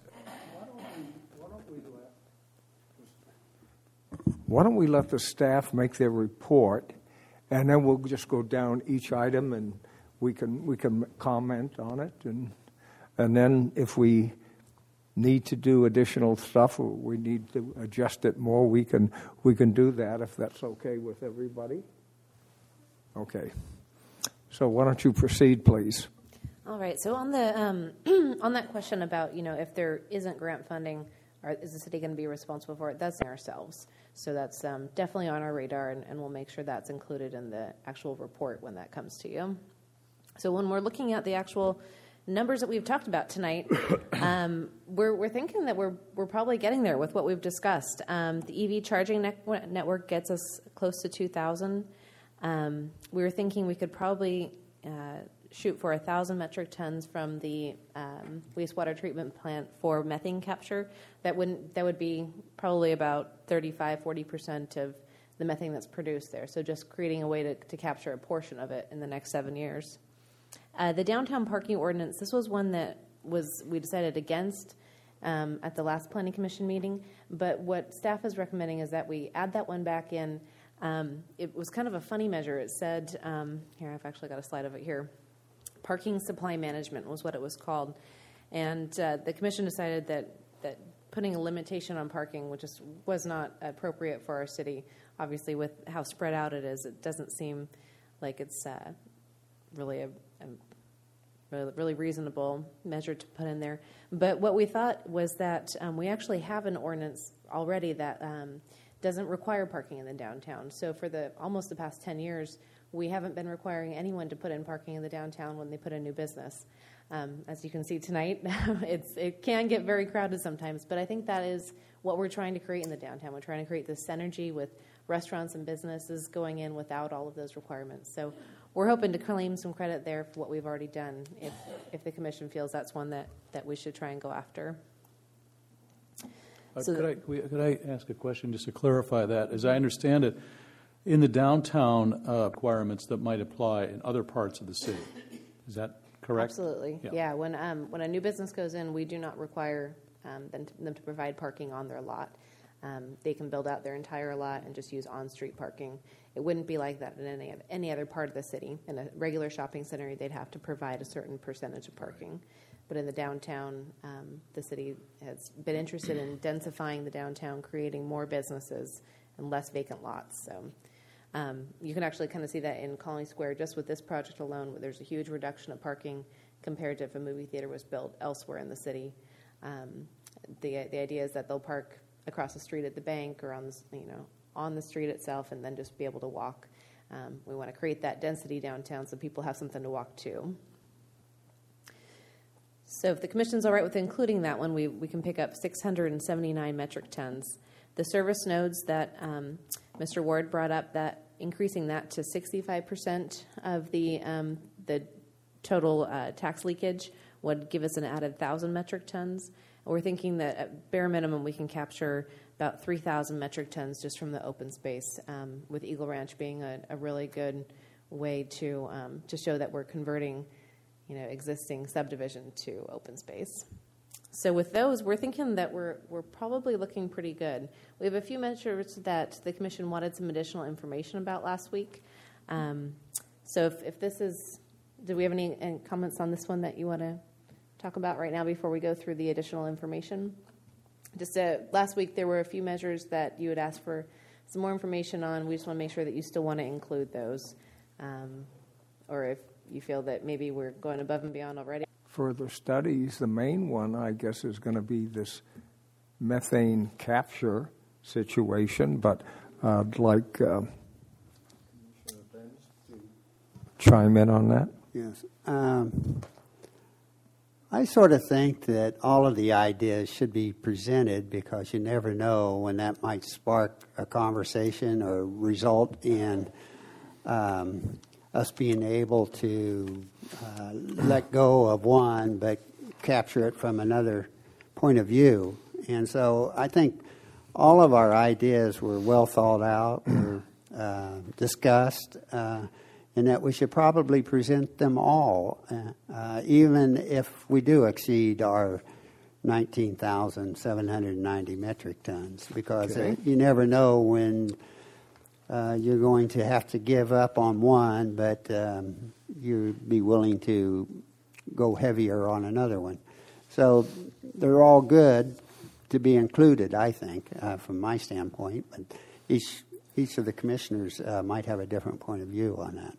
Why don't we let the staff make their report, and then we'll just go down each item and we can we can comment on it, and and then if we need to do additional stuff or we need to adjust it more, we can we can do that if that's okay with everybody. Okay. So why don't you proceed, please? All right. So on the um, on that question about, you know, if there isn't grant funding, or is the city going to be responsible for it? That's ourselves. So that's um, definitely on our radar, and, and we'll make sure that's included in the actual report when that comes to you. So when we're looking at the actual numbers that we've talked about tonight, um, we're, we're thinking that we're, we're probably getting there with what we've discussed. Um, the E V charging ne- network gets us close to two thousand. Um, we were thinking we could probably uh, shoot for one thousand metric tons from the um, wastewater treatment plant for methane capture. That wouldn't that would be probably about thirty-five, forty percent of the methane that's produced there. So just creating a way to, to capture a portion of it in the next seven years. Uh, the downtown parking ordinance, this was one that was we decided against um, at the last Planning Commission meeting. But what staff is recommending is that we add that one back in. Um, it was kind of a funny measure. It said, um, here, I've actually got a slide of it here. Parking supply management was what it was called. And uh, the commission decided that, that putting a limitation on parking, which is, was not appropriate for our city, obviously with how spread out it is, it doesn't seem like it's uh, really a, a really, really reasonable measure to put in there. But what we thought was that um, we actually have an ordinance already that um, doesn't require parking in the downtown. So for the almost the past ten years, we haven't been requiring anyone to put in parking in the downtown when they put a new business. Um, as you can see tonight, it's, it can get very crowded sometimes, but I think that is what we're trying to create in the downtown. We're trying to create this synergy with restaurants and businesses going in without all of those requirements. So we're hoping to claim some credit there for what we've already done if, if the commission feels that's one that, that we should try and go after. Uh, So could, I, could I ask a question just to clarify that? As I understand it, in the downtown uh, requirements that might apply in other parts of the city, is that correct? Absolutely. Yeah. yeah when um, when a new business goes in, we do not require um, them, to, them to provide parking on their lot. Um, they can build out their entire lot and just use on-street parking. It wouldn't be like that in any any other part of the city. In a regular shopping center, they'd have to provide a certain percentage of parking. But in the downtown, um, the city has been interested in densifying the downtown, creating more businesses and less vacant lots. So um, you can actually kind of see that in Colony Square, just with this project alone, where there's a huge reduction of parking compared to if a movie theater was built elsewhere in the city. Um, the the idea is that they'll park across the street at the bank or on the, you know on the street itself, and then just be able to walk. Um, we want to create that density downtown so people have something to walk to. So if the commission's all right with including that one, we, we can pick up six hundred seventy-nine metric tons. The service nodes that um, Mister Ward brought up, that increasing that to sixty-five percent of the um, the total uh, tax leakage would give us an added one thousand metric tons. We're thinking that at bare minimum we can capture about three thousand metric tons just from the open space, um, with Eagle Ranch being a, a really good way to um, to show that we're converting you know, existing subdivision to open space. So with those, we're thinking that we're we're probably looking pretty good. We have a few measures that the commission wanted some additional information about last week. Um, so if, if this is, do we have any, any comments on this one that you want to talk about right now before we go through the additional information? Just uh, last week there were a few measures that you had asked for some more information on. We just want to make sure that you still want to include those, um, or if you feel that maybe we're going above and beyond already. Further studies, the main one, I guess, is going to be this methane capture situation, but uh, I'd like uh, chime in on that. Yes. Um, I sort of think that all of the ideas should be presented because you never know when that might spark a conversation or result in um, us being able to uh, let go of one but capture it from another point of view. And so I think all of our ideas were well thought out, were uh, discussed, uh, and that we should probably present them all, uh, even if we do exceed our nineteen thousand seven hundred ninety metric tons, because Okay. uh, you never know when Uh, you're going to have to give up on one, but um, you'd be willing to go heavier on another one. So they're all good to be included, I think, uh, from my standpoint. But each each of the commissioners uh, might have a different point of view on that.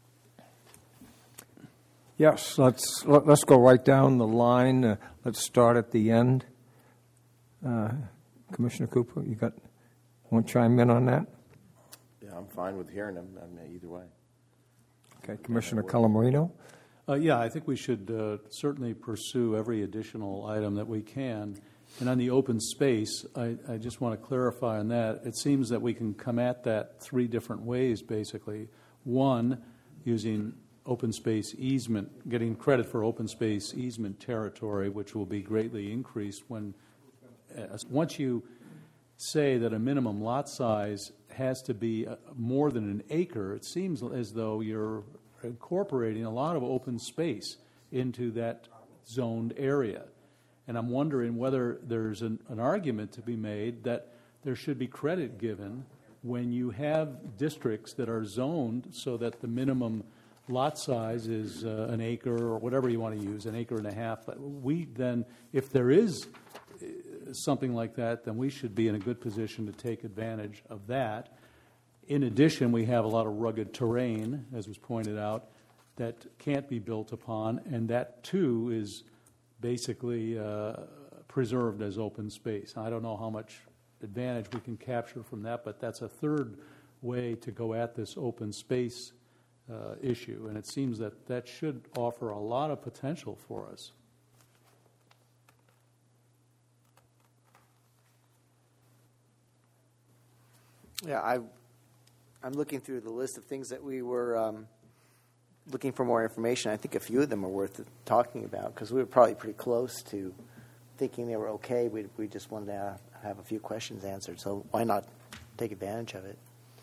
Yes, let's let, let's go right down the line. Uh, let's start at the end. Uh, Commissioner Cooper, you got want to chime in on that? Yeah, I'm fine with hearing them. I mean, either way. Okay, Commissioner Calamarino. Uh, yeah, I think we should uh, certainly pursue every additional item that we can. And on the open space, I, I just want to clarify on that. It seems that we can come at that three different ways, basically. One, using open space easement, getting credit for open space easement territory, which will be greatly increased when, uh, once you say that a minimum lot size has to be uh, more than an acre, it seems as though you're incorporating a lot of open space into that zoned area. And I'm wondering whether there's an, an argument to be made that there should be credit given when you have districts that are zoned so that the minimum lot size is uh, an acre or whatever you want to use, an acre and a half. We then, if there is something like that, then we should be in a good position to take advantage of that. In addition, we have a lot of rugged terrain, as was pointed out, that can't be built upon, and that too is basically uh, preserved as open space. I don't know how much advantage we can capture from that, but that's a third way to go at this open space uh, issue, and it seems that that should offer a lot of potential for us. Yeah, I, I'm looking through the list of things that we were um, looking for more information. I think a few of them are worth talking about because we were probably pretty close to thinking they were okay. We, we just wanted to have a few questions answered, so why not take advantage of it?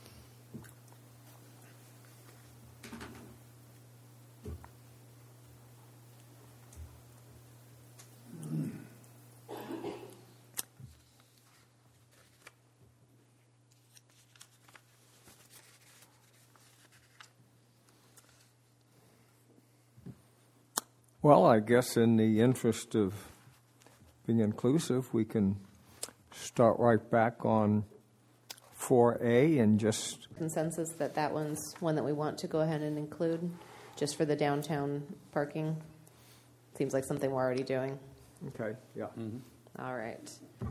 Well, I guess in the interest of being inclusive, we can start right back on four A and just... Consensus that that one's one that we want to go ahead and include just for the downtown parking. Seems like something we're already doing. Okay, yeah. Mm-hmm. All right.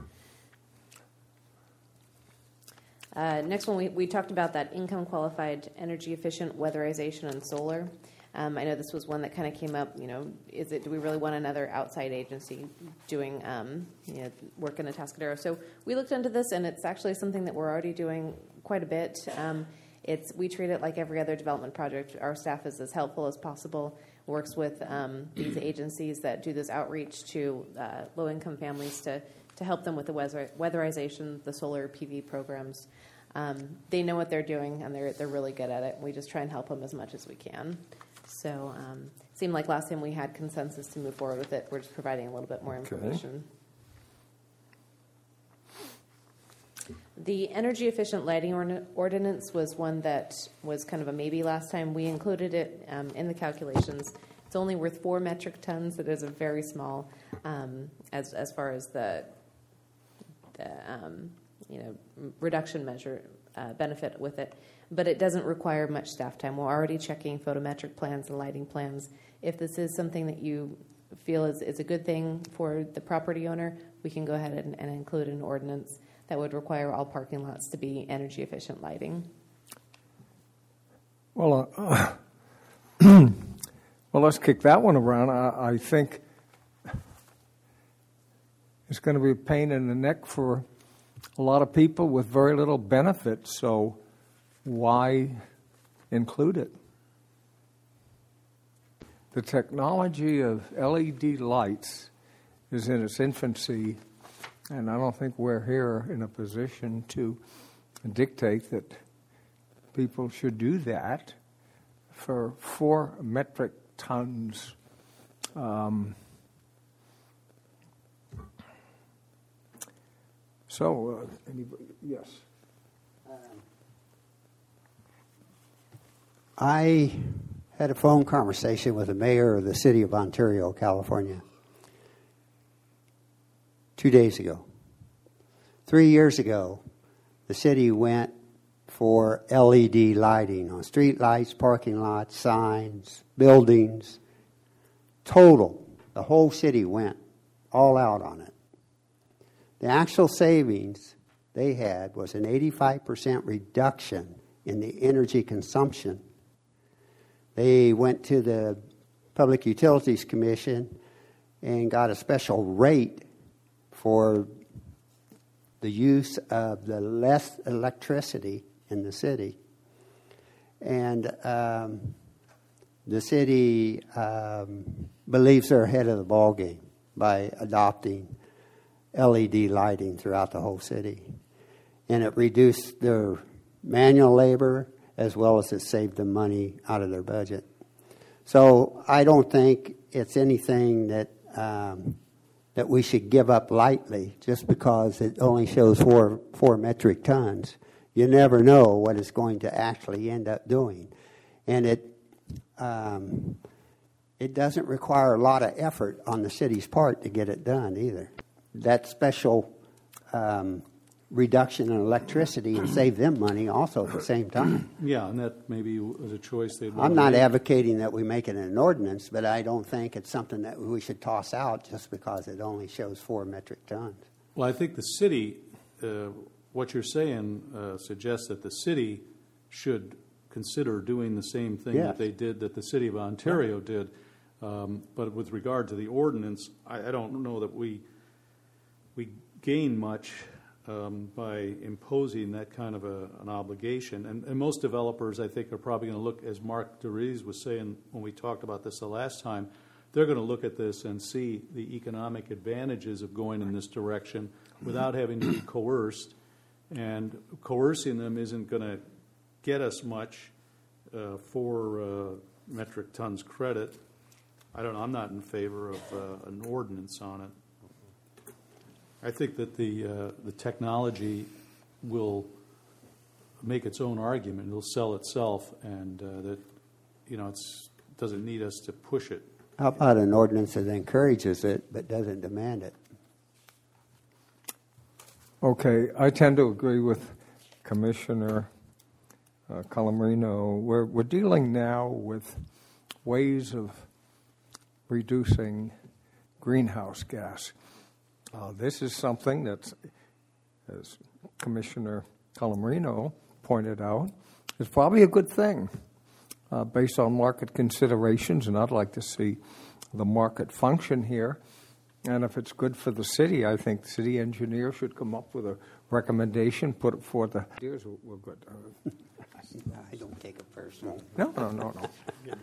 Uh, next one, we, we talked about that income qualified, energy efficient weatherization and solar. Um, I know this was one that kind of came up, you know, is it, do we really want another outside agency doing, um, you know, work in Atascadero? So we looked into this, and it's actually something that we're already doing quite a bit. Um, it's, we treat it like every other development project. Our staff is as helpful as possible, works with um, these agencies that do this outreach to uh, low-income families to, to help them with the weather, weatherization, the solar P V programs. Um, they know what they're doing, and they're, they're really good at it. We just try and help them as much as we can. So um, it seemed like last time we had consensus to move forward with it. We're just providing a little bit more information. Okay. The energy efficient lighting ordin- ordinance was one that was kind of a maybe last time. We included it um, in the calculations. It's only worth four metric tons. It is a very small um, as as far as the the um, you know reduction measure uh, benefit with it. But it doesn't require much staff time. We're already checking photometric plans and lighting plans. If this is something that you feel is, is a good thing for the property owner, we can go ahead and, and include an ordinance that would require all parking lots to be energy efficient lighting. Well, uh, well, let's kick that one around. I, I think it's going to be a pain in the neck for a lot of people with very little benefit, so why include it? The technology of L E D lights is in its infancy, and I don't think we're here in a position to dictate that people should do that for four metric tons. Um, so, uh, anybody, yes. I had a phone conversation with the mayor of the city of Ontario, California, two days ago. Three years ago, the city went for L E D lighting on street lights, parking lots, signs, buildings. Total, the whole city went all out on it. The actual savings they had was an eighty-five percent reduction in the energy consumption. They went to the Public Utilities Commission and got a special rate for the use of the less electricity in the city. And um, the city um, believes they're ahead of the ball game by adopting L E D lighting throughout the whole city. And it reduced their manual labor as well as it saved them money out of their budget. So I don't think it's anything that um, that we should give up lightly just because it only shows four four metric tons. You never know what it's going to actually end up doing, and it um, it doesn't require a lot of effort on the city's part to get it done either. That special um, reduction in electricity and save them money also at the same time. Yeah, and that maybe was a choice they'd want I'm to not make. advocating that we make it an ordinance, but I don't think it's something that we should toss out just because it only shows four metric tons. Well, I think the city, uh, what you're saying uh, suggests that the city should consider doing the same thing Yes. that they did, that the city of Ontario Right. did. Um, but with regard to the ordinance, I, I don't know that we we gain much um, by imposing that kind of a, an obligation. And, and most developers, I think, are probably going to look, as Mark DeRees was saying when we talked about this the last time, they're going to look at this and see the economic advantages of going in this direction without having to be coerced. And coercing them isn't going to get us much uh, for uh, metric tons credit. I don't know. I'm not in favor of uh, an ordinance on it. I think that the uh, the technology will make its own argument. It'll sell itself, and uh, that you know it's doesn't need us to push it. How about an ordinance that encourages it but doesn't demand it? Okay, I tend to agree with Commissioner uh, Calamarino. We're, we're dealing now with ways of reducing greenhouse gas. Uh, this is something that's, as Commissioner Calamarino pointed out, is probably a good thing uh, based on market considerations, and I'd like to see the market function here. And if it's good for the city, I think the city engineer should come up with a recommendation, put it forth. The ideas were good. I don't take it personal. No, no, no, no.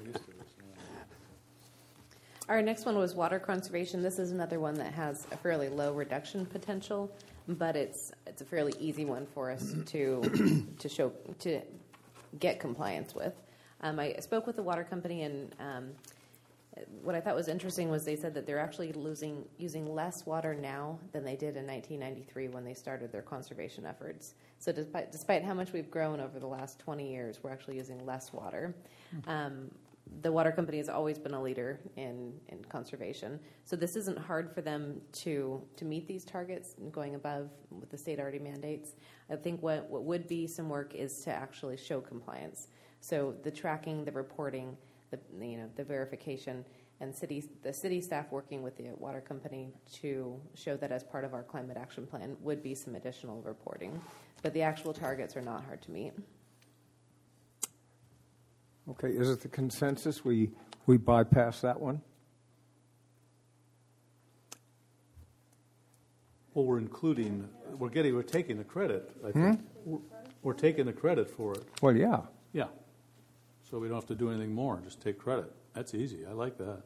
Our next one was water conservation. This is another one that has a fairly low reduction potential, but it's it's a fairly easy one for us to to show to get compliance with. Um, I spoke with the water company, and um, what I thought was interesting was they said that they're actually losing using less water now than they did in nineteen ninety-three when they started their conservation efforts. So despite despite how much we've grown over the last twenty years, we're actually using less water. Um, The water company has always been a leader in, in conservation. So this isn't hard for them to, to meet these targets, going above what the state already mandates. I think what, what would be some work is to actually show compliance. So the tracking, the reporting, the you know the verification, and city the city staff working with the water company to show that as part of our climate action plan would be some additional reporting. But the actual targets are not hard to meet. Okay, is it the consensus we we bypass that one? Well, we're including, we're getting, we're taking the credit. I think we're, we're taking the credit for it. Well, yeah. Yeah. So we don't have to do anything more. Just take credit. That's easy. I like that.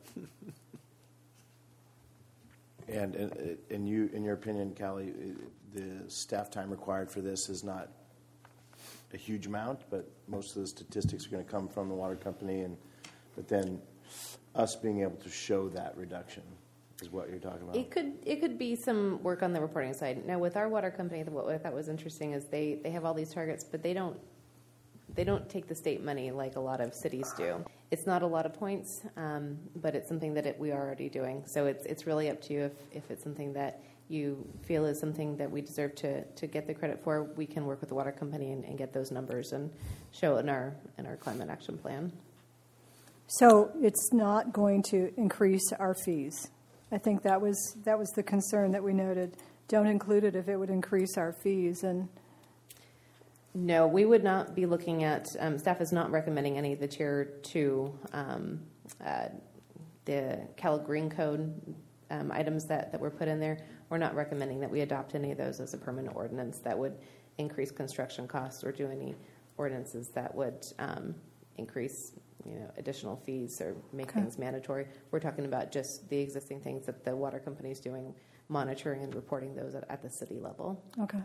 And in, in you, in your opinion, Callie, the staff time required for this is not a huge amount, but most of the statistics are going to come from the water company, and but then us being able to show that reduction is what you're talking about. It could it could be some work on the reporting side. Now, with our water company, what I thought was interesting is they, they have all these targets, but they don't they don't take the state money like a lot of cities do. It's not a lot of points, um, but it's something that it, we are already doing. So it's it's really up to you if, if it's something that you feel is something that we deserve to, to get the credit for. We can work with the water company and, and get those numbers and show it in our in our climate action plan. So it's not going to increase our fees. I think that was that was the concern that we noted. Don't include it if it would increase our fees. And no, we would not be looking at. Um, staff is not recommending any of the tier two um, uh, the Cal Green Code um, items that, that were put in there, we're not recommending that we adopt any of those as a permanent ordinance that would increase construction costs or do any ordinances that would um, increase, you know, additional fees or make Okay. things mandatory. We're talking about just the existing things that the water company is doing, monitoring and reporting those at, at the city level. Okay.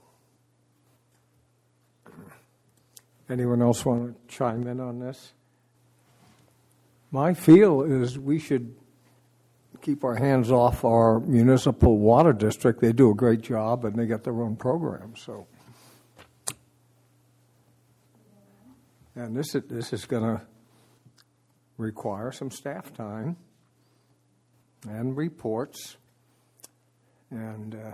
Anyone else want to chime in on this? My feel is we should keep our hands off our municipal water district. They do a great job, and they got their own program. So, and this is, this is going to require some staff time and reports. And uh,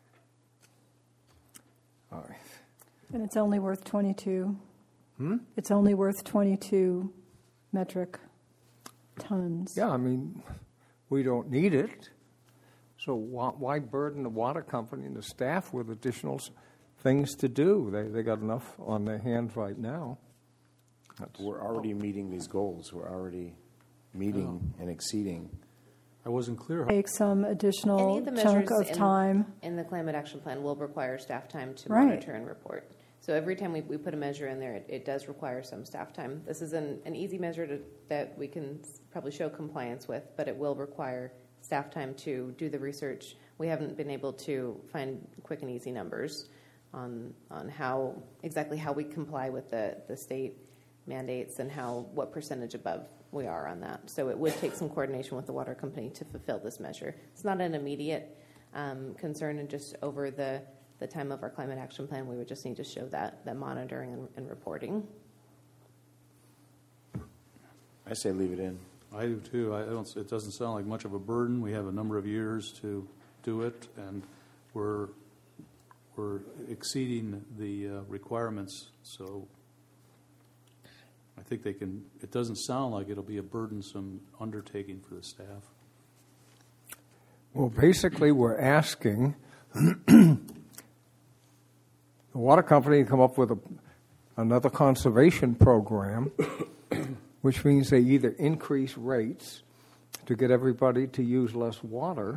all right. And it's only worth twenty-two. Hmm? It's only worth twenty-two metric tons. Yeah, I mean, we don't need it. So why, why burden the water company and the staff with additional s- things to do? They they got enough on their hands right now. That's, We're already meeting these goals. We're already meeting and exceeding. I wasn't clear. Take some Any additional of the chunk measures of in, time. in the climate action plan will require staff time to Right. monitor and report. So every time we, we put a measure in there, it, it does require some staff time. This is an, an easy measure to, that we can probably show compliance with, but it will require staff time to do the research. We haven't been able to find quick and easy numbers on on how exactly how we comply with the, the state mandates and how what percentage above we are on that. So it would take some coordination with the water company to fulfill this measure. It's not an immediate um, concern, and just over the, the time of our climate action plan, we would just need to show that that monitoring and, and reporting. I say leave it in. I do too. I don't. It doesn't sound like much of a burden. We have a number of years to do it, and we're we're exceeding the uh, requirements. So I think they can. It doesn't sound like it'll be a burdensome undertaking for the staff. well, basically, we're asking the water company to come up with a, another conservation program, which means they either increase rates to get everybody to use less water,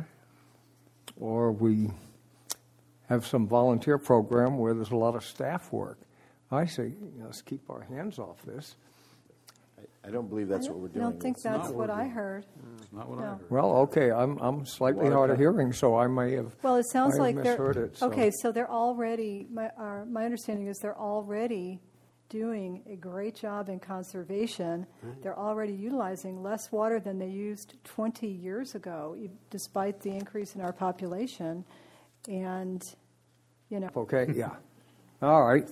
or we have some volunteer program where there's a lot of staff work. I say, let's keep our hands off this. I, I don't believe that's I what we're don't- doing. I don't think It's that's not what I we're heard. It's not what No. I heard. Well, okay, I'm I'm slightly Water hard of company. hearing, so I may have Well, it sounds I have like they're misheard it. So. okay. So they're already. My our, my understanding is they're already doing a great job in conservation. They're already utilizing less water than they used twenty years ago, e- despite the increase in our population. And you know, Okay, yeah. All right.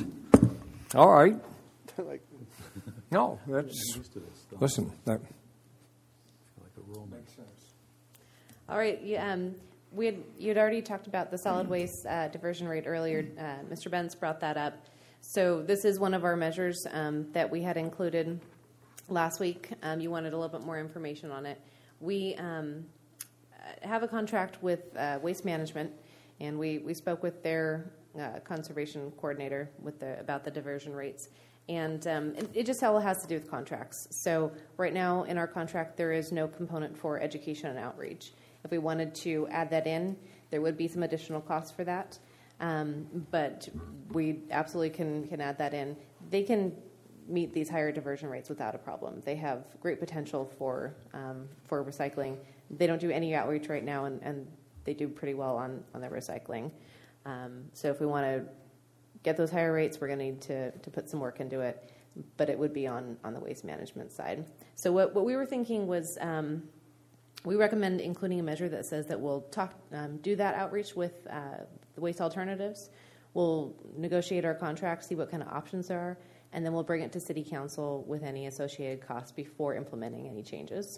All right. Like, No, that's, Used to this stuff. listen, that I feel like a romance. makes sense. All right, you, um, we had you'd already talked about the solid waste uh, diversion rate earlier. Uh, Mister Benz brought that up. So this is one of our measures um, that we had included last week. Um, you wanted a little bit more information on it. We um, have a contract with uh, Waste Management, and we, we spoke with their uh, conservation coordinator with the about the diversion rates. And um, it, it just all has to do with contracts. So right now in our contract, there is no component for education and outreach. If we wanted to add that in, there would be some additional costs for that. Um, but we absolutely can, can add that in. They can meet these higher diversion rates without a problem. They have great potential for um, for recycling. They don't do any outreach right now, and, and they do pretty well on, on their recycling. Um, so if we want to get those higher rates, we're going to need to, to put some work into it, but it would be on, on the waste management side. So what, what we were thinking was um, we recommend including a measure that says that we'll talk, um, do that outreach with uh, the waste alternatives. We'll negotiate our contract, see what kind of options there are, and then we'll bring it to City Council with any associated costs before implementing any changes.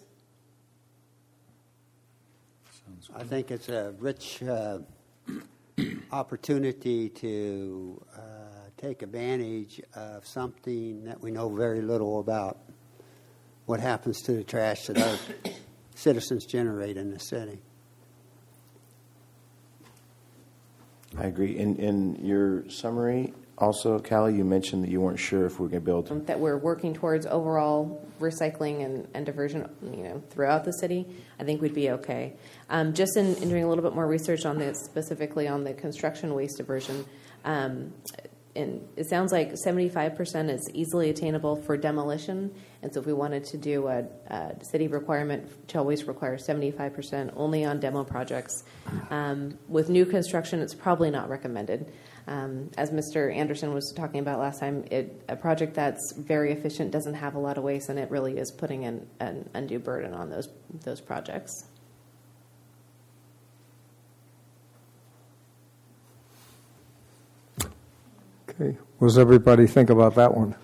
Sounds I think it's a rich uh, opportunity to uh, take advantage of something that we know very little about. What happens to the trash that our citizens generate in the city? I agree. In in your summary, Also, Callie, you mentioned that you weren't sure if we were going to build. That we're working towards overall recycling and, and diversion, you know, throughout the city, I think we'd be okay. Um, just in, in doing a little bit more research on this, specifically on the construction waste diversion, um, and it sounds like seventy-five percent is easily attainable for demolition. And so if we wanted to do a, a city requirement to always require seventy-five percent only on demo projects, um, with new construction, it's probably not recommended. Um, as Mister Anderson was talking about last time, it, a project that's very efficient doesn't have a lot of waste, and it really is putting an, an undue burden on those those projects. Okay. What does everybody think about that one?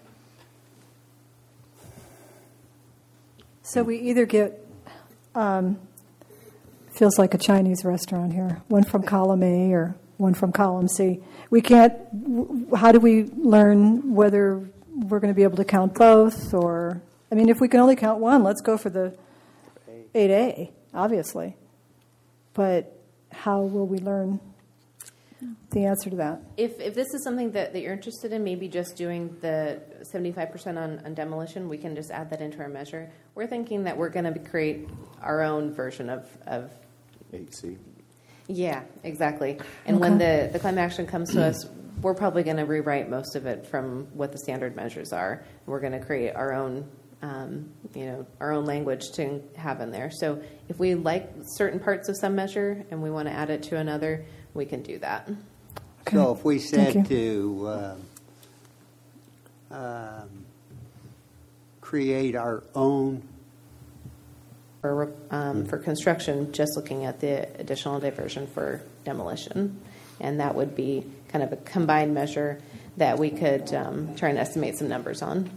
So we either get, um, feels like a Chinese restaurant here, one from column A or one from column C. We can't, how do we learn whether we're going to be able to count both? Or, I mean, if we can only count one, let's go for the eight A, obviously. But how will we learn the answer to that? If if this is something that, that you're interested in, maybe just doing the seventy-five percent on, on demolition, we can just add that into our measure. We're thinking that we're going to create our own version of, of eight C. Yeah, exactly. And Okay. when the, the climate action comes to us, we're probably going to rewrite most of it from what the standard measures are. We're going to create our own, um, you know, our own language to have in there. So if we like certain parts of some measure and we want to add it to another, we can do that. Okay. So if we Thank said to uh, um, create our own. For, um, for construction, just looking at the additional diversion for demolition. And that would be kind of a combined measure that we could um, try and estimate some numbers on.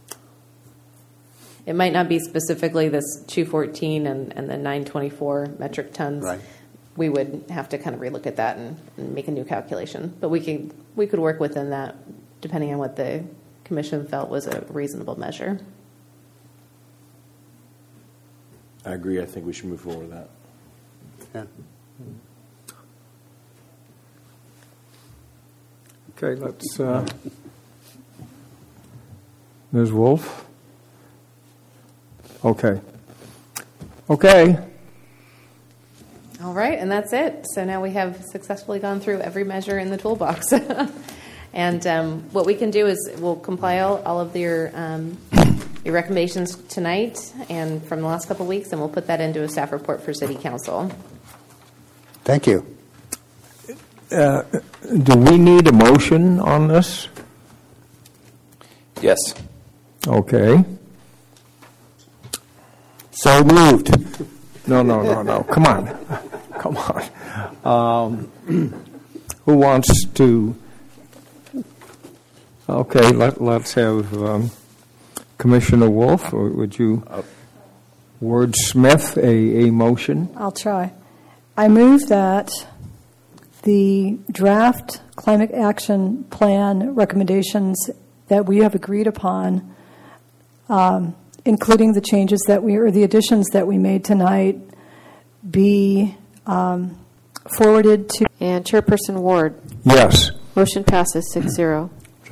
It might not be specifically this two fourteen and, and the nine twenty-four metric tons. Right. We would have to kind of relook at that and, and make a new calculation. But we could, we could work within that depending on what the commission felt was a reasonable measure. I agree. I think we should move forward with that. Yeah. Okay, let's. Uh, Miz Wolf. Okay. Okay. All right, and that's it. So now we have successfully gone through every measure in the toolbox. And um, what we can do is we'll compile all of your um, your recommendations tonight and from the last couple of weeks, and we'll put that into a staff report for City Council. Thank you. Uh, do we need a motion on this? Yes. Okay. So moved. No, no, no, no. Come on. Come on. Um, who wants to? Okay, let, let's have um, Commissioner Wolf, or would you wordsmith a, a motion? I'll try. I move that the draft climate action plan recommendations that we have agreed upon, um, including the changes that we, or the additions that we made tonight, be um, forwarded to. And Chairperson Ward. Yes. Motion passes six zero.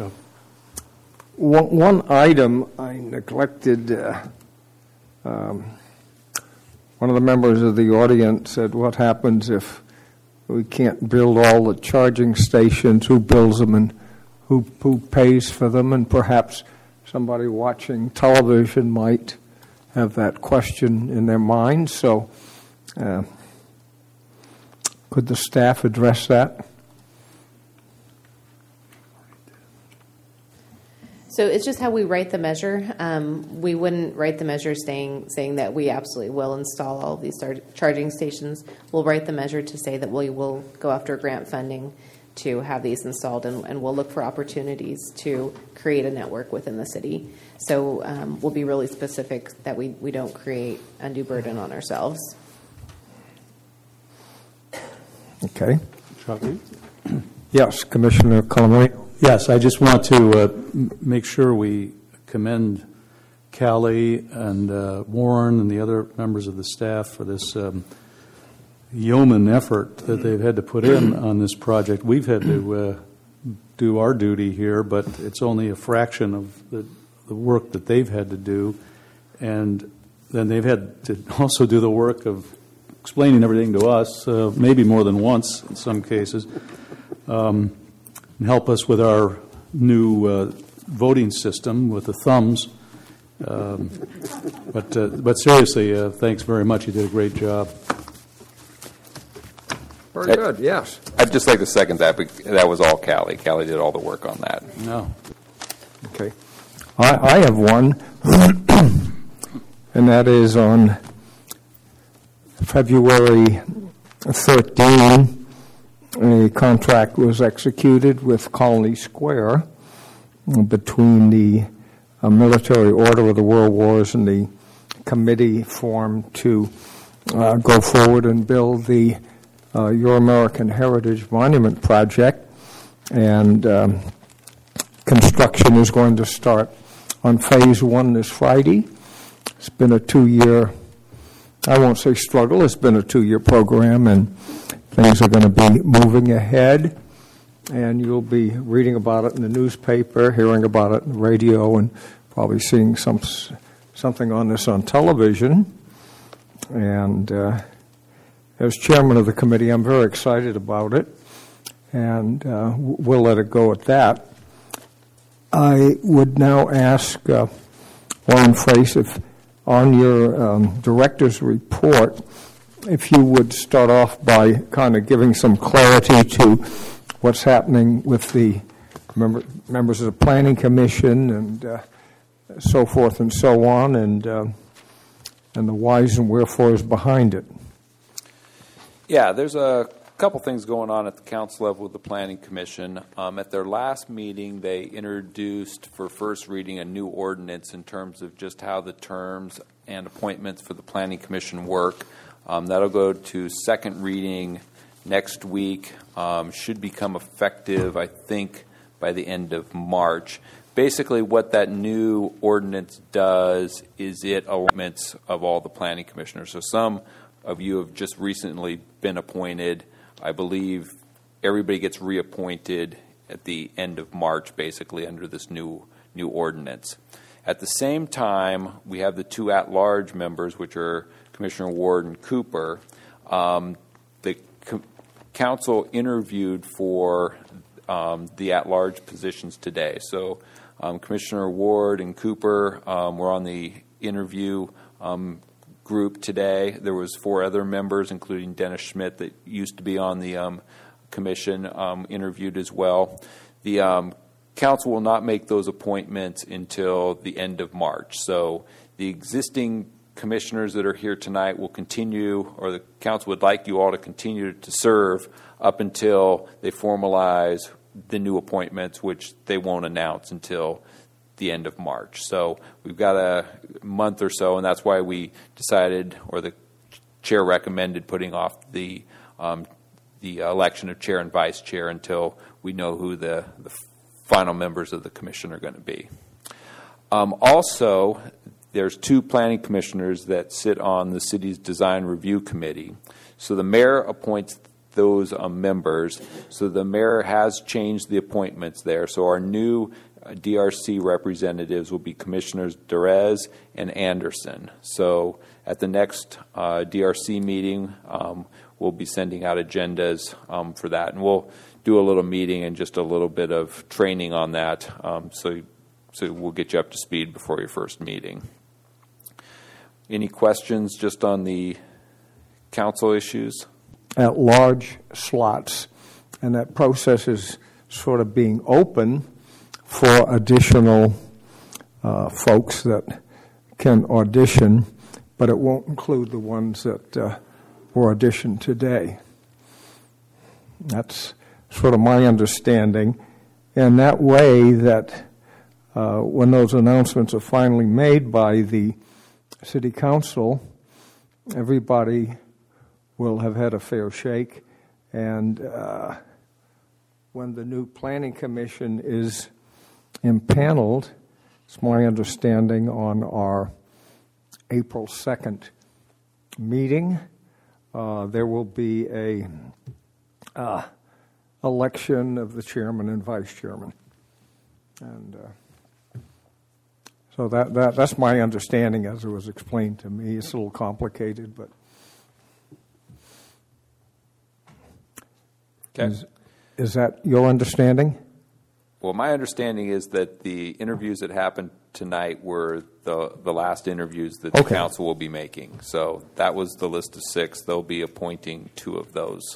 One, one item I neglected, uh, um, one of the members of the audience said, what happens if we can't build all the charging stations? Who builds them and who, who pays for them? And perhaps somebody watching television might have that question in their mind. So uh, could the staff address that? So it's just how we write the measure. Um, we wouldn't write the measure saying saying that we absolutely will install all of these star- charging stations. We'll write the measure to say that we will go after grant funding to have these installed, and, and we'll look for opportunities to create a network within the city. So um, we'll be really specific that we, we don't create undue burden on ourselves. Okay. Yes, Commissioner Calamari. Yes, I just want to uh, m- make sure we commend Callie and uh, Warren and the other members of the staff for this um, yeoman effort that they've had to put in on this project. We've had to uh, do our duty here, but it's only a fraction of the, the work that they've had to do. And then they've had to also do the work of explaining everything to us, uh, maybe more than once in some cases, um, and help us with our new uh, voting system with the thumbs. Um, but, uh, but seriously, uh, thanks very much. You did a great job. Very good, yes. I'd just like to second that, but that was all Callie. Callie did all the work on that. No. Okay. I, I have one, and that is on February thirteenth, a contract was executed with Colony Square between the uh, Military Order of the World Wars and the committee formed to uh, go forward and build the uh, Euro-American Heritage Monument Project. And um, construction is going to start on phase one this Friday. It's been a two-year, I won't say struggle, it's been a two-year program, and things are going to be moving ahead. And you'll be reading about it in the newspaper, hearing about it on the radio, and probably seeing some something on this on television. And uh, as chairman of the committee, I'm very excited about it, and uh, we'll let it go at that. I would now ask uh, Warren Frace, if on your um, director's report, if you would start off by kind of giving some clarity to what's happening with the member, members of the Planning Commission and uh, so forth and so on, and uh, and the whys and wherefores behind it. Yeah, there's a couple things going on at the council level with the Planning Commission. Um, at their last meeting, they introduced for first reading a new ordinance in terms of just how the terms and appointments for the Planning Commission work. Um, that'll go to second reading next week. Um, should become effective, I think, by the end of March. Basically, what that new ordinance does is it appointments of all the planning commissioners. So some of you have just recently been appointed. I believe everybody gets reappointed at the end of March, basically, under this new new ordinance. At the same time, we have the two at-large members, which are Commissioner Ward and Cooper. Um, the co- council interviewed for um, the at-large positions today. So um, Commissioner Ward and Cooper um, were on the interview um, group today. There was four other members, including Dennis Schmidt, that used to be on the um, commission, um, interviewed as well. The um, council will not make those appointments until the end of March. So the existing commissioners that are here tonight will continue, or the council would like you all to continue to serve up until they formalize the new appointments, which they won't announce until the end of March. So we've got a month or so, and that's why we decided, or the chair recommended, putting off the um, the election of chair and vice chair until we know who the, the final members of the commission are going to be. Um, also, there's two planning commissioners that sit on the city's design review committee. So the mayor appoints those um, members. So the mayor has changed the appointments there. So our new uh, D R C representatives will be Commissioners Derez and Anderson. So at the next uh, D R C meeting, um, we'll be sending out agendas um, for that. And we'll do a little meeting and just a little bit of training on that. Um, so, so we'll get you up to speed before your first meeting. Any questions just on the council issues? At large slots, and that process is sort of being open for additional uh, folks that can audition, but it won't include the ones that uh, were auditioned today. That's sort of my understanding, and that way that uh, when those announcements are finally made by the city council, everybody will have had a fair shake, and uh, when the new planning commission is impaneled, it's my understanding on our April second meeting, uh, there will be a uh, election of the chairman and vice chairman. And uh, so that, that that's my understanding as it was explained to me. It's a little complicated, but okay. Is, is that your understanding? Well, my understanding is that the interviews that happened tonight were the the last interviews that the Okay. council will be making. So that was the list of six. They'll be appointing two of those.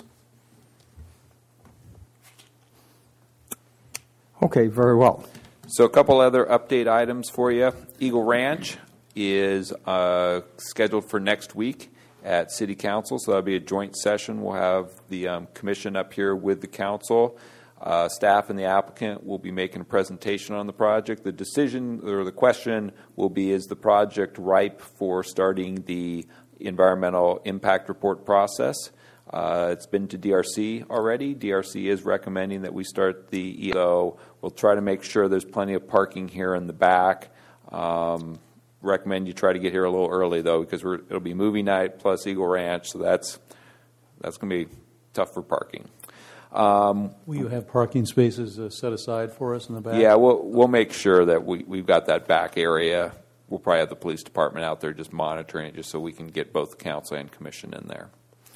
Okay, very well. So a couple other update items for you. Eagle Ranch is uh, scheduled for next week at City Council, so that'll be a joint session. We'll have the um, commission up here with the council. Uh, staff and the applicant will be making a presentation on the project. The decision or the question will be, is the project ripe for starting the environmental impact report process? Uh, it's been to D R C already. D R C is recommending that we start the E O. We'll try to make sure there's plenty of parking here in the back. Um, recommend you try to get here a little early, though, because we're, it'll be movie night plus Eagle Ranch, so that's that's going to be tough for parking. Um, Will you have parking spaces uh, set aside for us in the back? Yeah, we'll we'll make sure that we we've got that back area. We'll probably have the police department out there just monitoring it, just so we can get both the council and commission in there.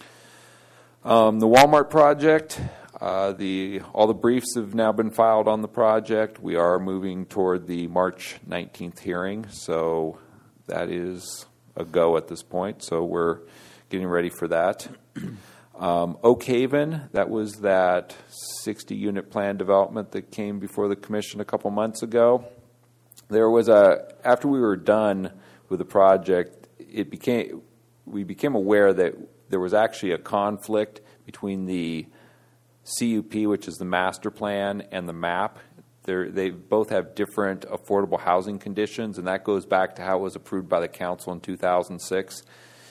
Um, the Walmart project, uh, the all the briefs have now been filed on the project. We are moving toward the March nineteenth hearing, so that is a go at this point. So we're getting ready for that. Um, Oak Haven, that was that sixty unit plan development that came before the commission a couple months ago. There was a, after we were done with the project, it became, we became aware that there was actually a conflict between the C U P, which is the master plan, and the map. They're, they both have different affordable housing conditions, and that goes back to how it was approved by the council in two thousand six.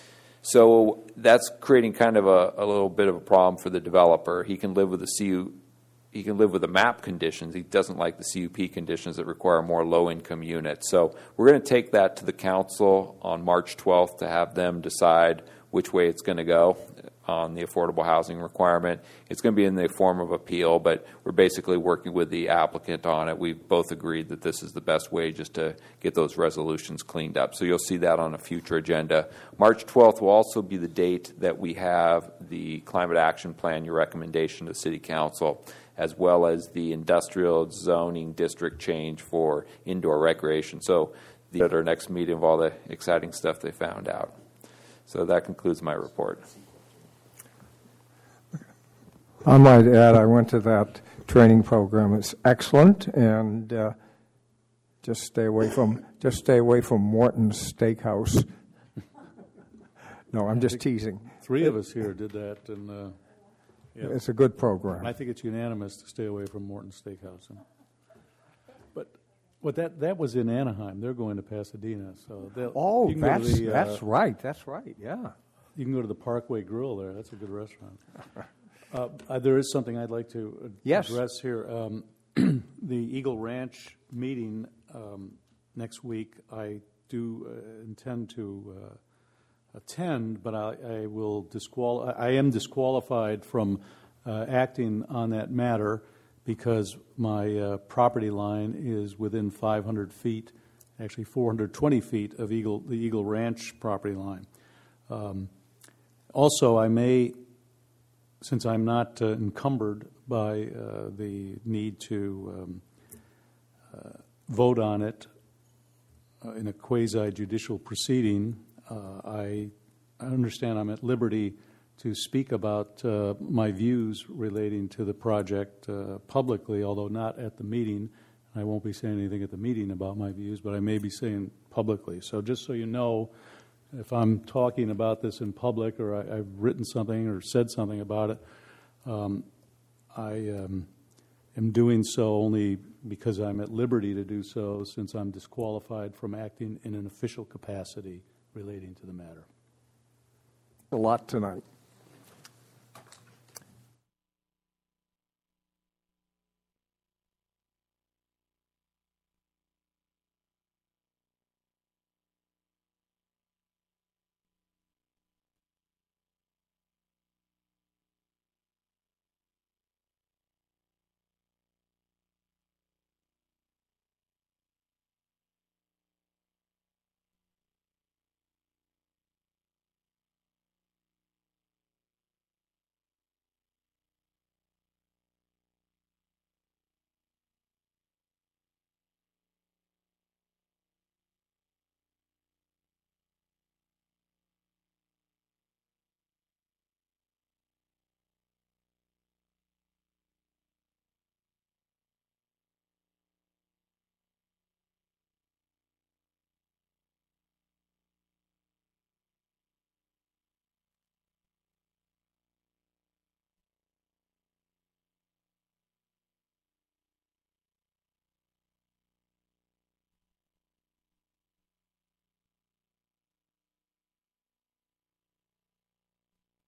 So that's creating kind of a, a little bit of a problem for the developer. He can live with the C U, he can live with the map conditions. He doesn't like the C U P conditions that require more low-income units. So we're going to take that to the council on March twelfth to have them decide which way it's going to go on the affordable housing requirement. It's going to be in the form of appeal, but we're basically working with the applicant on it. We've both agreed that this is the best way just to get those resolutions cleaned up. So you'll see that on a future agenda. March twelfth will also be the date that we have the Climate Action Plan, your recommendation to City Council, as well as the industrial zoning district change for indoor recreation. So the, at our next meeting of all the exciting stuff they found out. So that concludes my report. I might add, I went to that training program. It's excellent, and uh, just stay away from just stay away from Morton's Steakhouse. No, I'm just teasing. Three of us here did that, and uh, yeah. It's a good program. I think it's unanimous to stay away from Morton's Steakhouse. But what that that was in Anaheim. They're going to Pasadena, so they'll- Oh, you can go to that's the, uh, that's right. That's right. Yeah. You can go to the Parkway Grill there. That's a good restaurant. Uh, uh, there is something I'd like to uh, Yes. address here. Um, the Eagle Ranch meeting um, next week, I do uh, intend to uh, attend, but I, I will disqual- I am disqualified from uh, acting on that matter because my uh, property line is within five hundred feet, actually four hundred twenty feet of Eagle, the Eagle Ranch property line. Um, also, I may, since I'm not uh, encumbered by uh, the need to um, uh, vote on it uh, in a quasi-judicial proceeding, uh, I, I understand I'm at liberty to speak about uh, my views relating to the project uh, publicly, although not at the meeting. I won't be saying anything at the meeting about my views, but I may be saying publicly. So just so you know, if I'm talking about this in public or I, I've written something or said something about it, um, I um, am doing so only because I'm at liberty to do so, since I'm disqualified from acting in an official capacity relating to the matter. A lot tonight.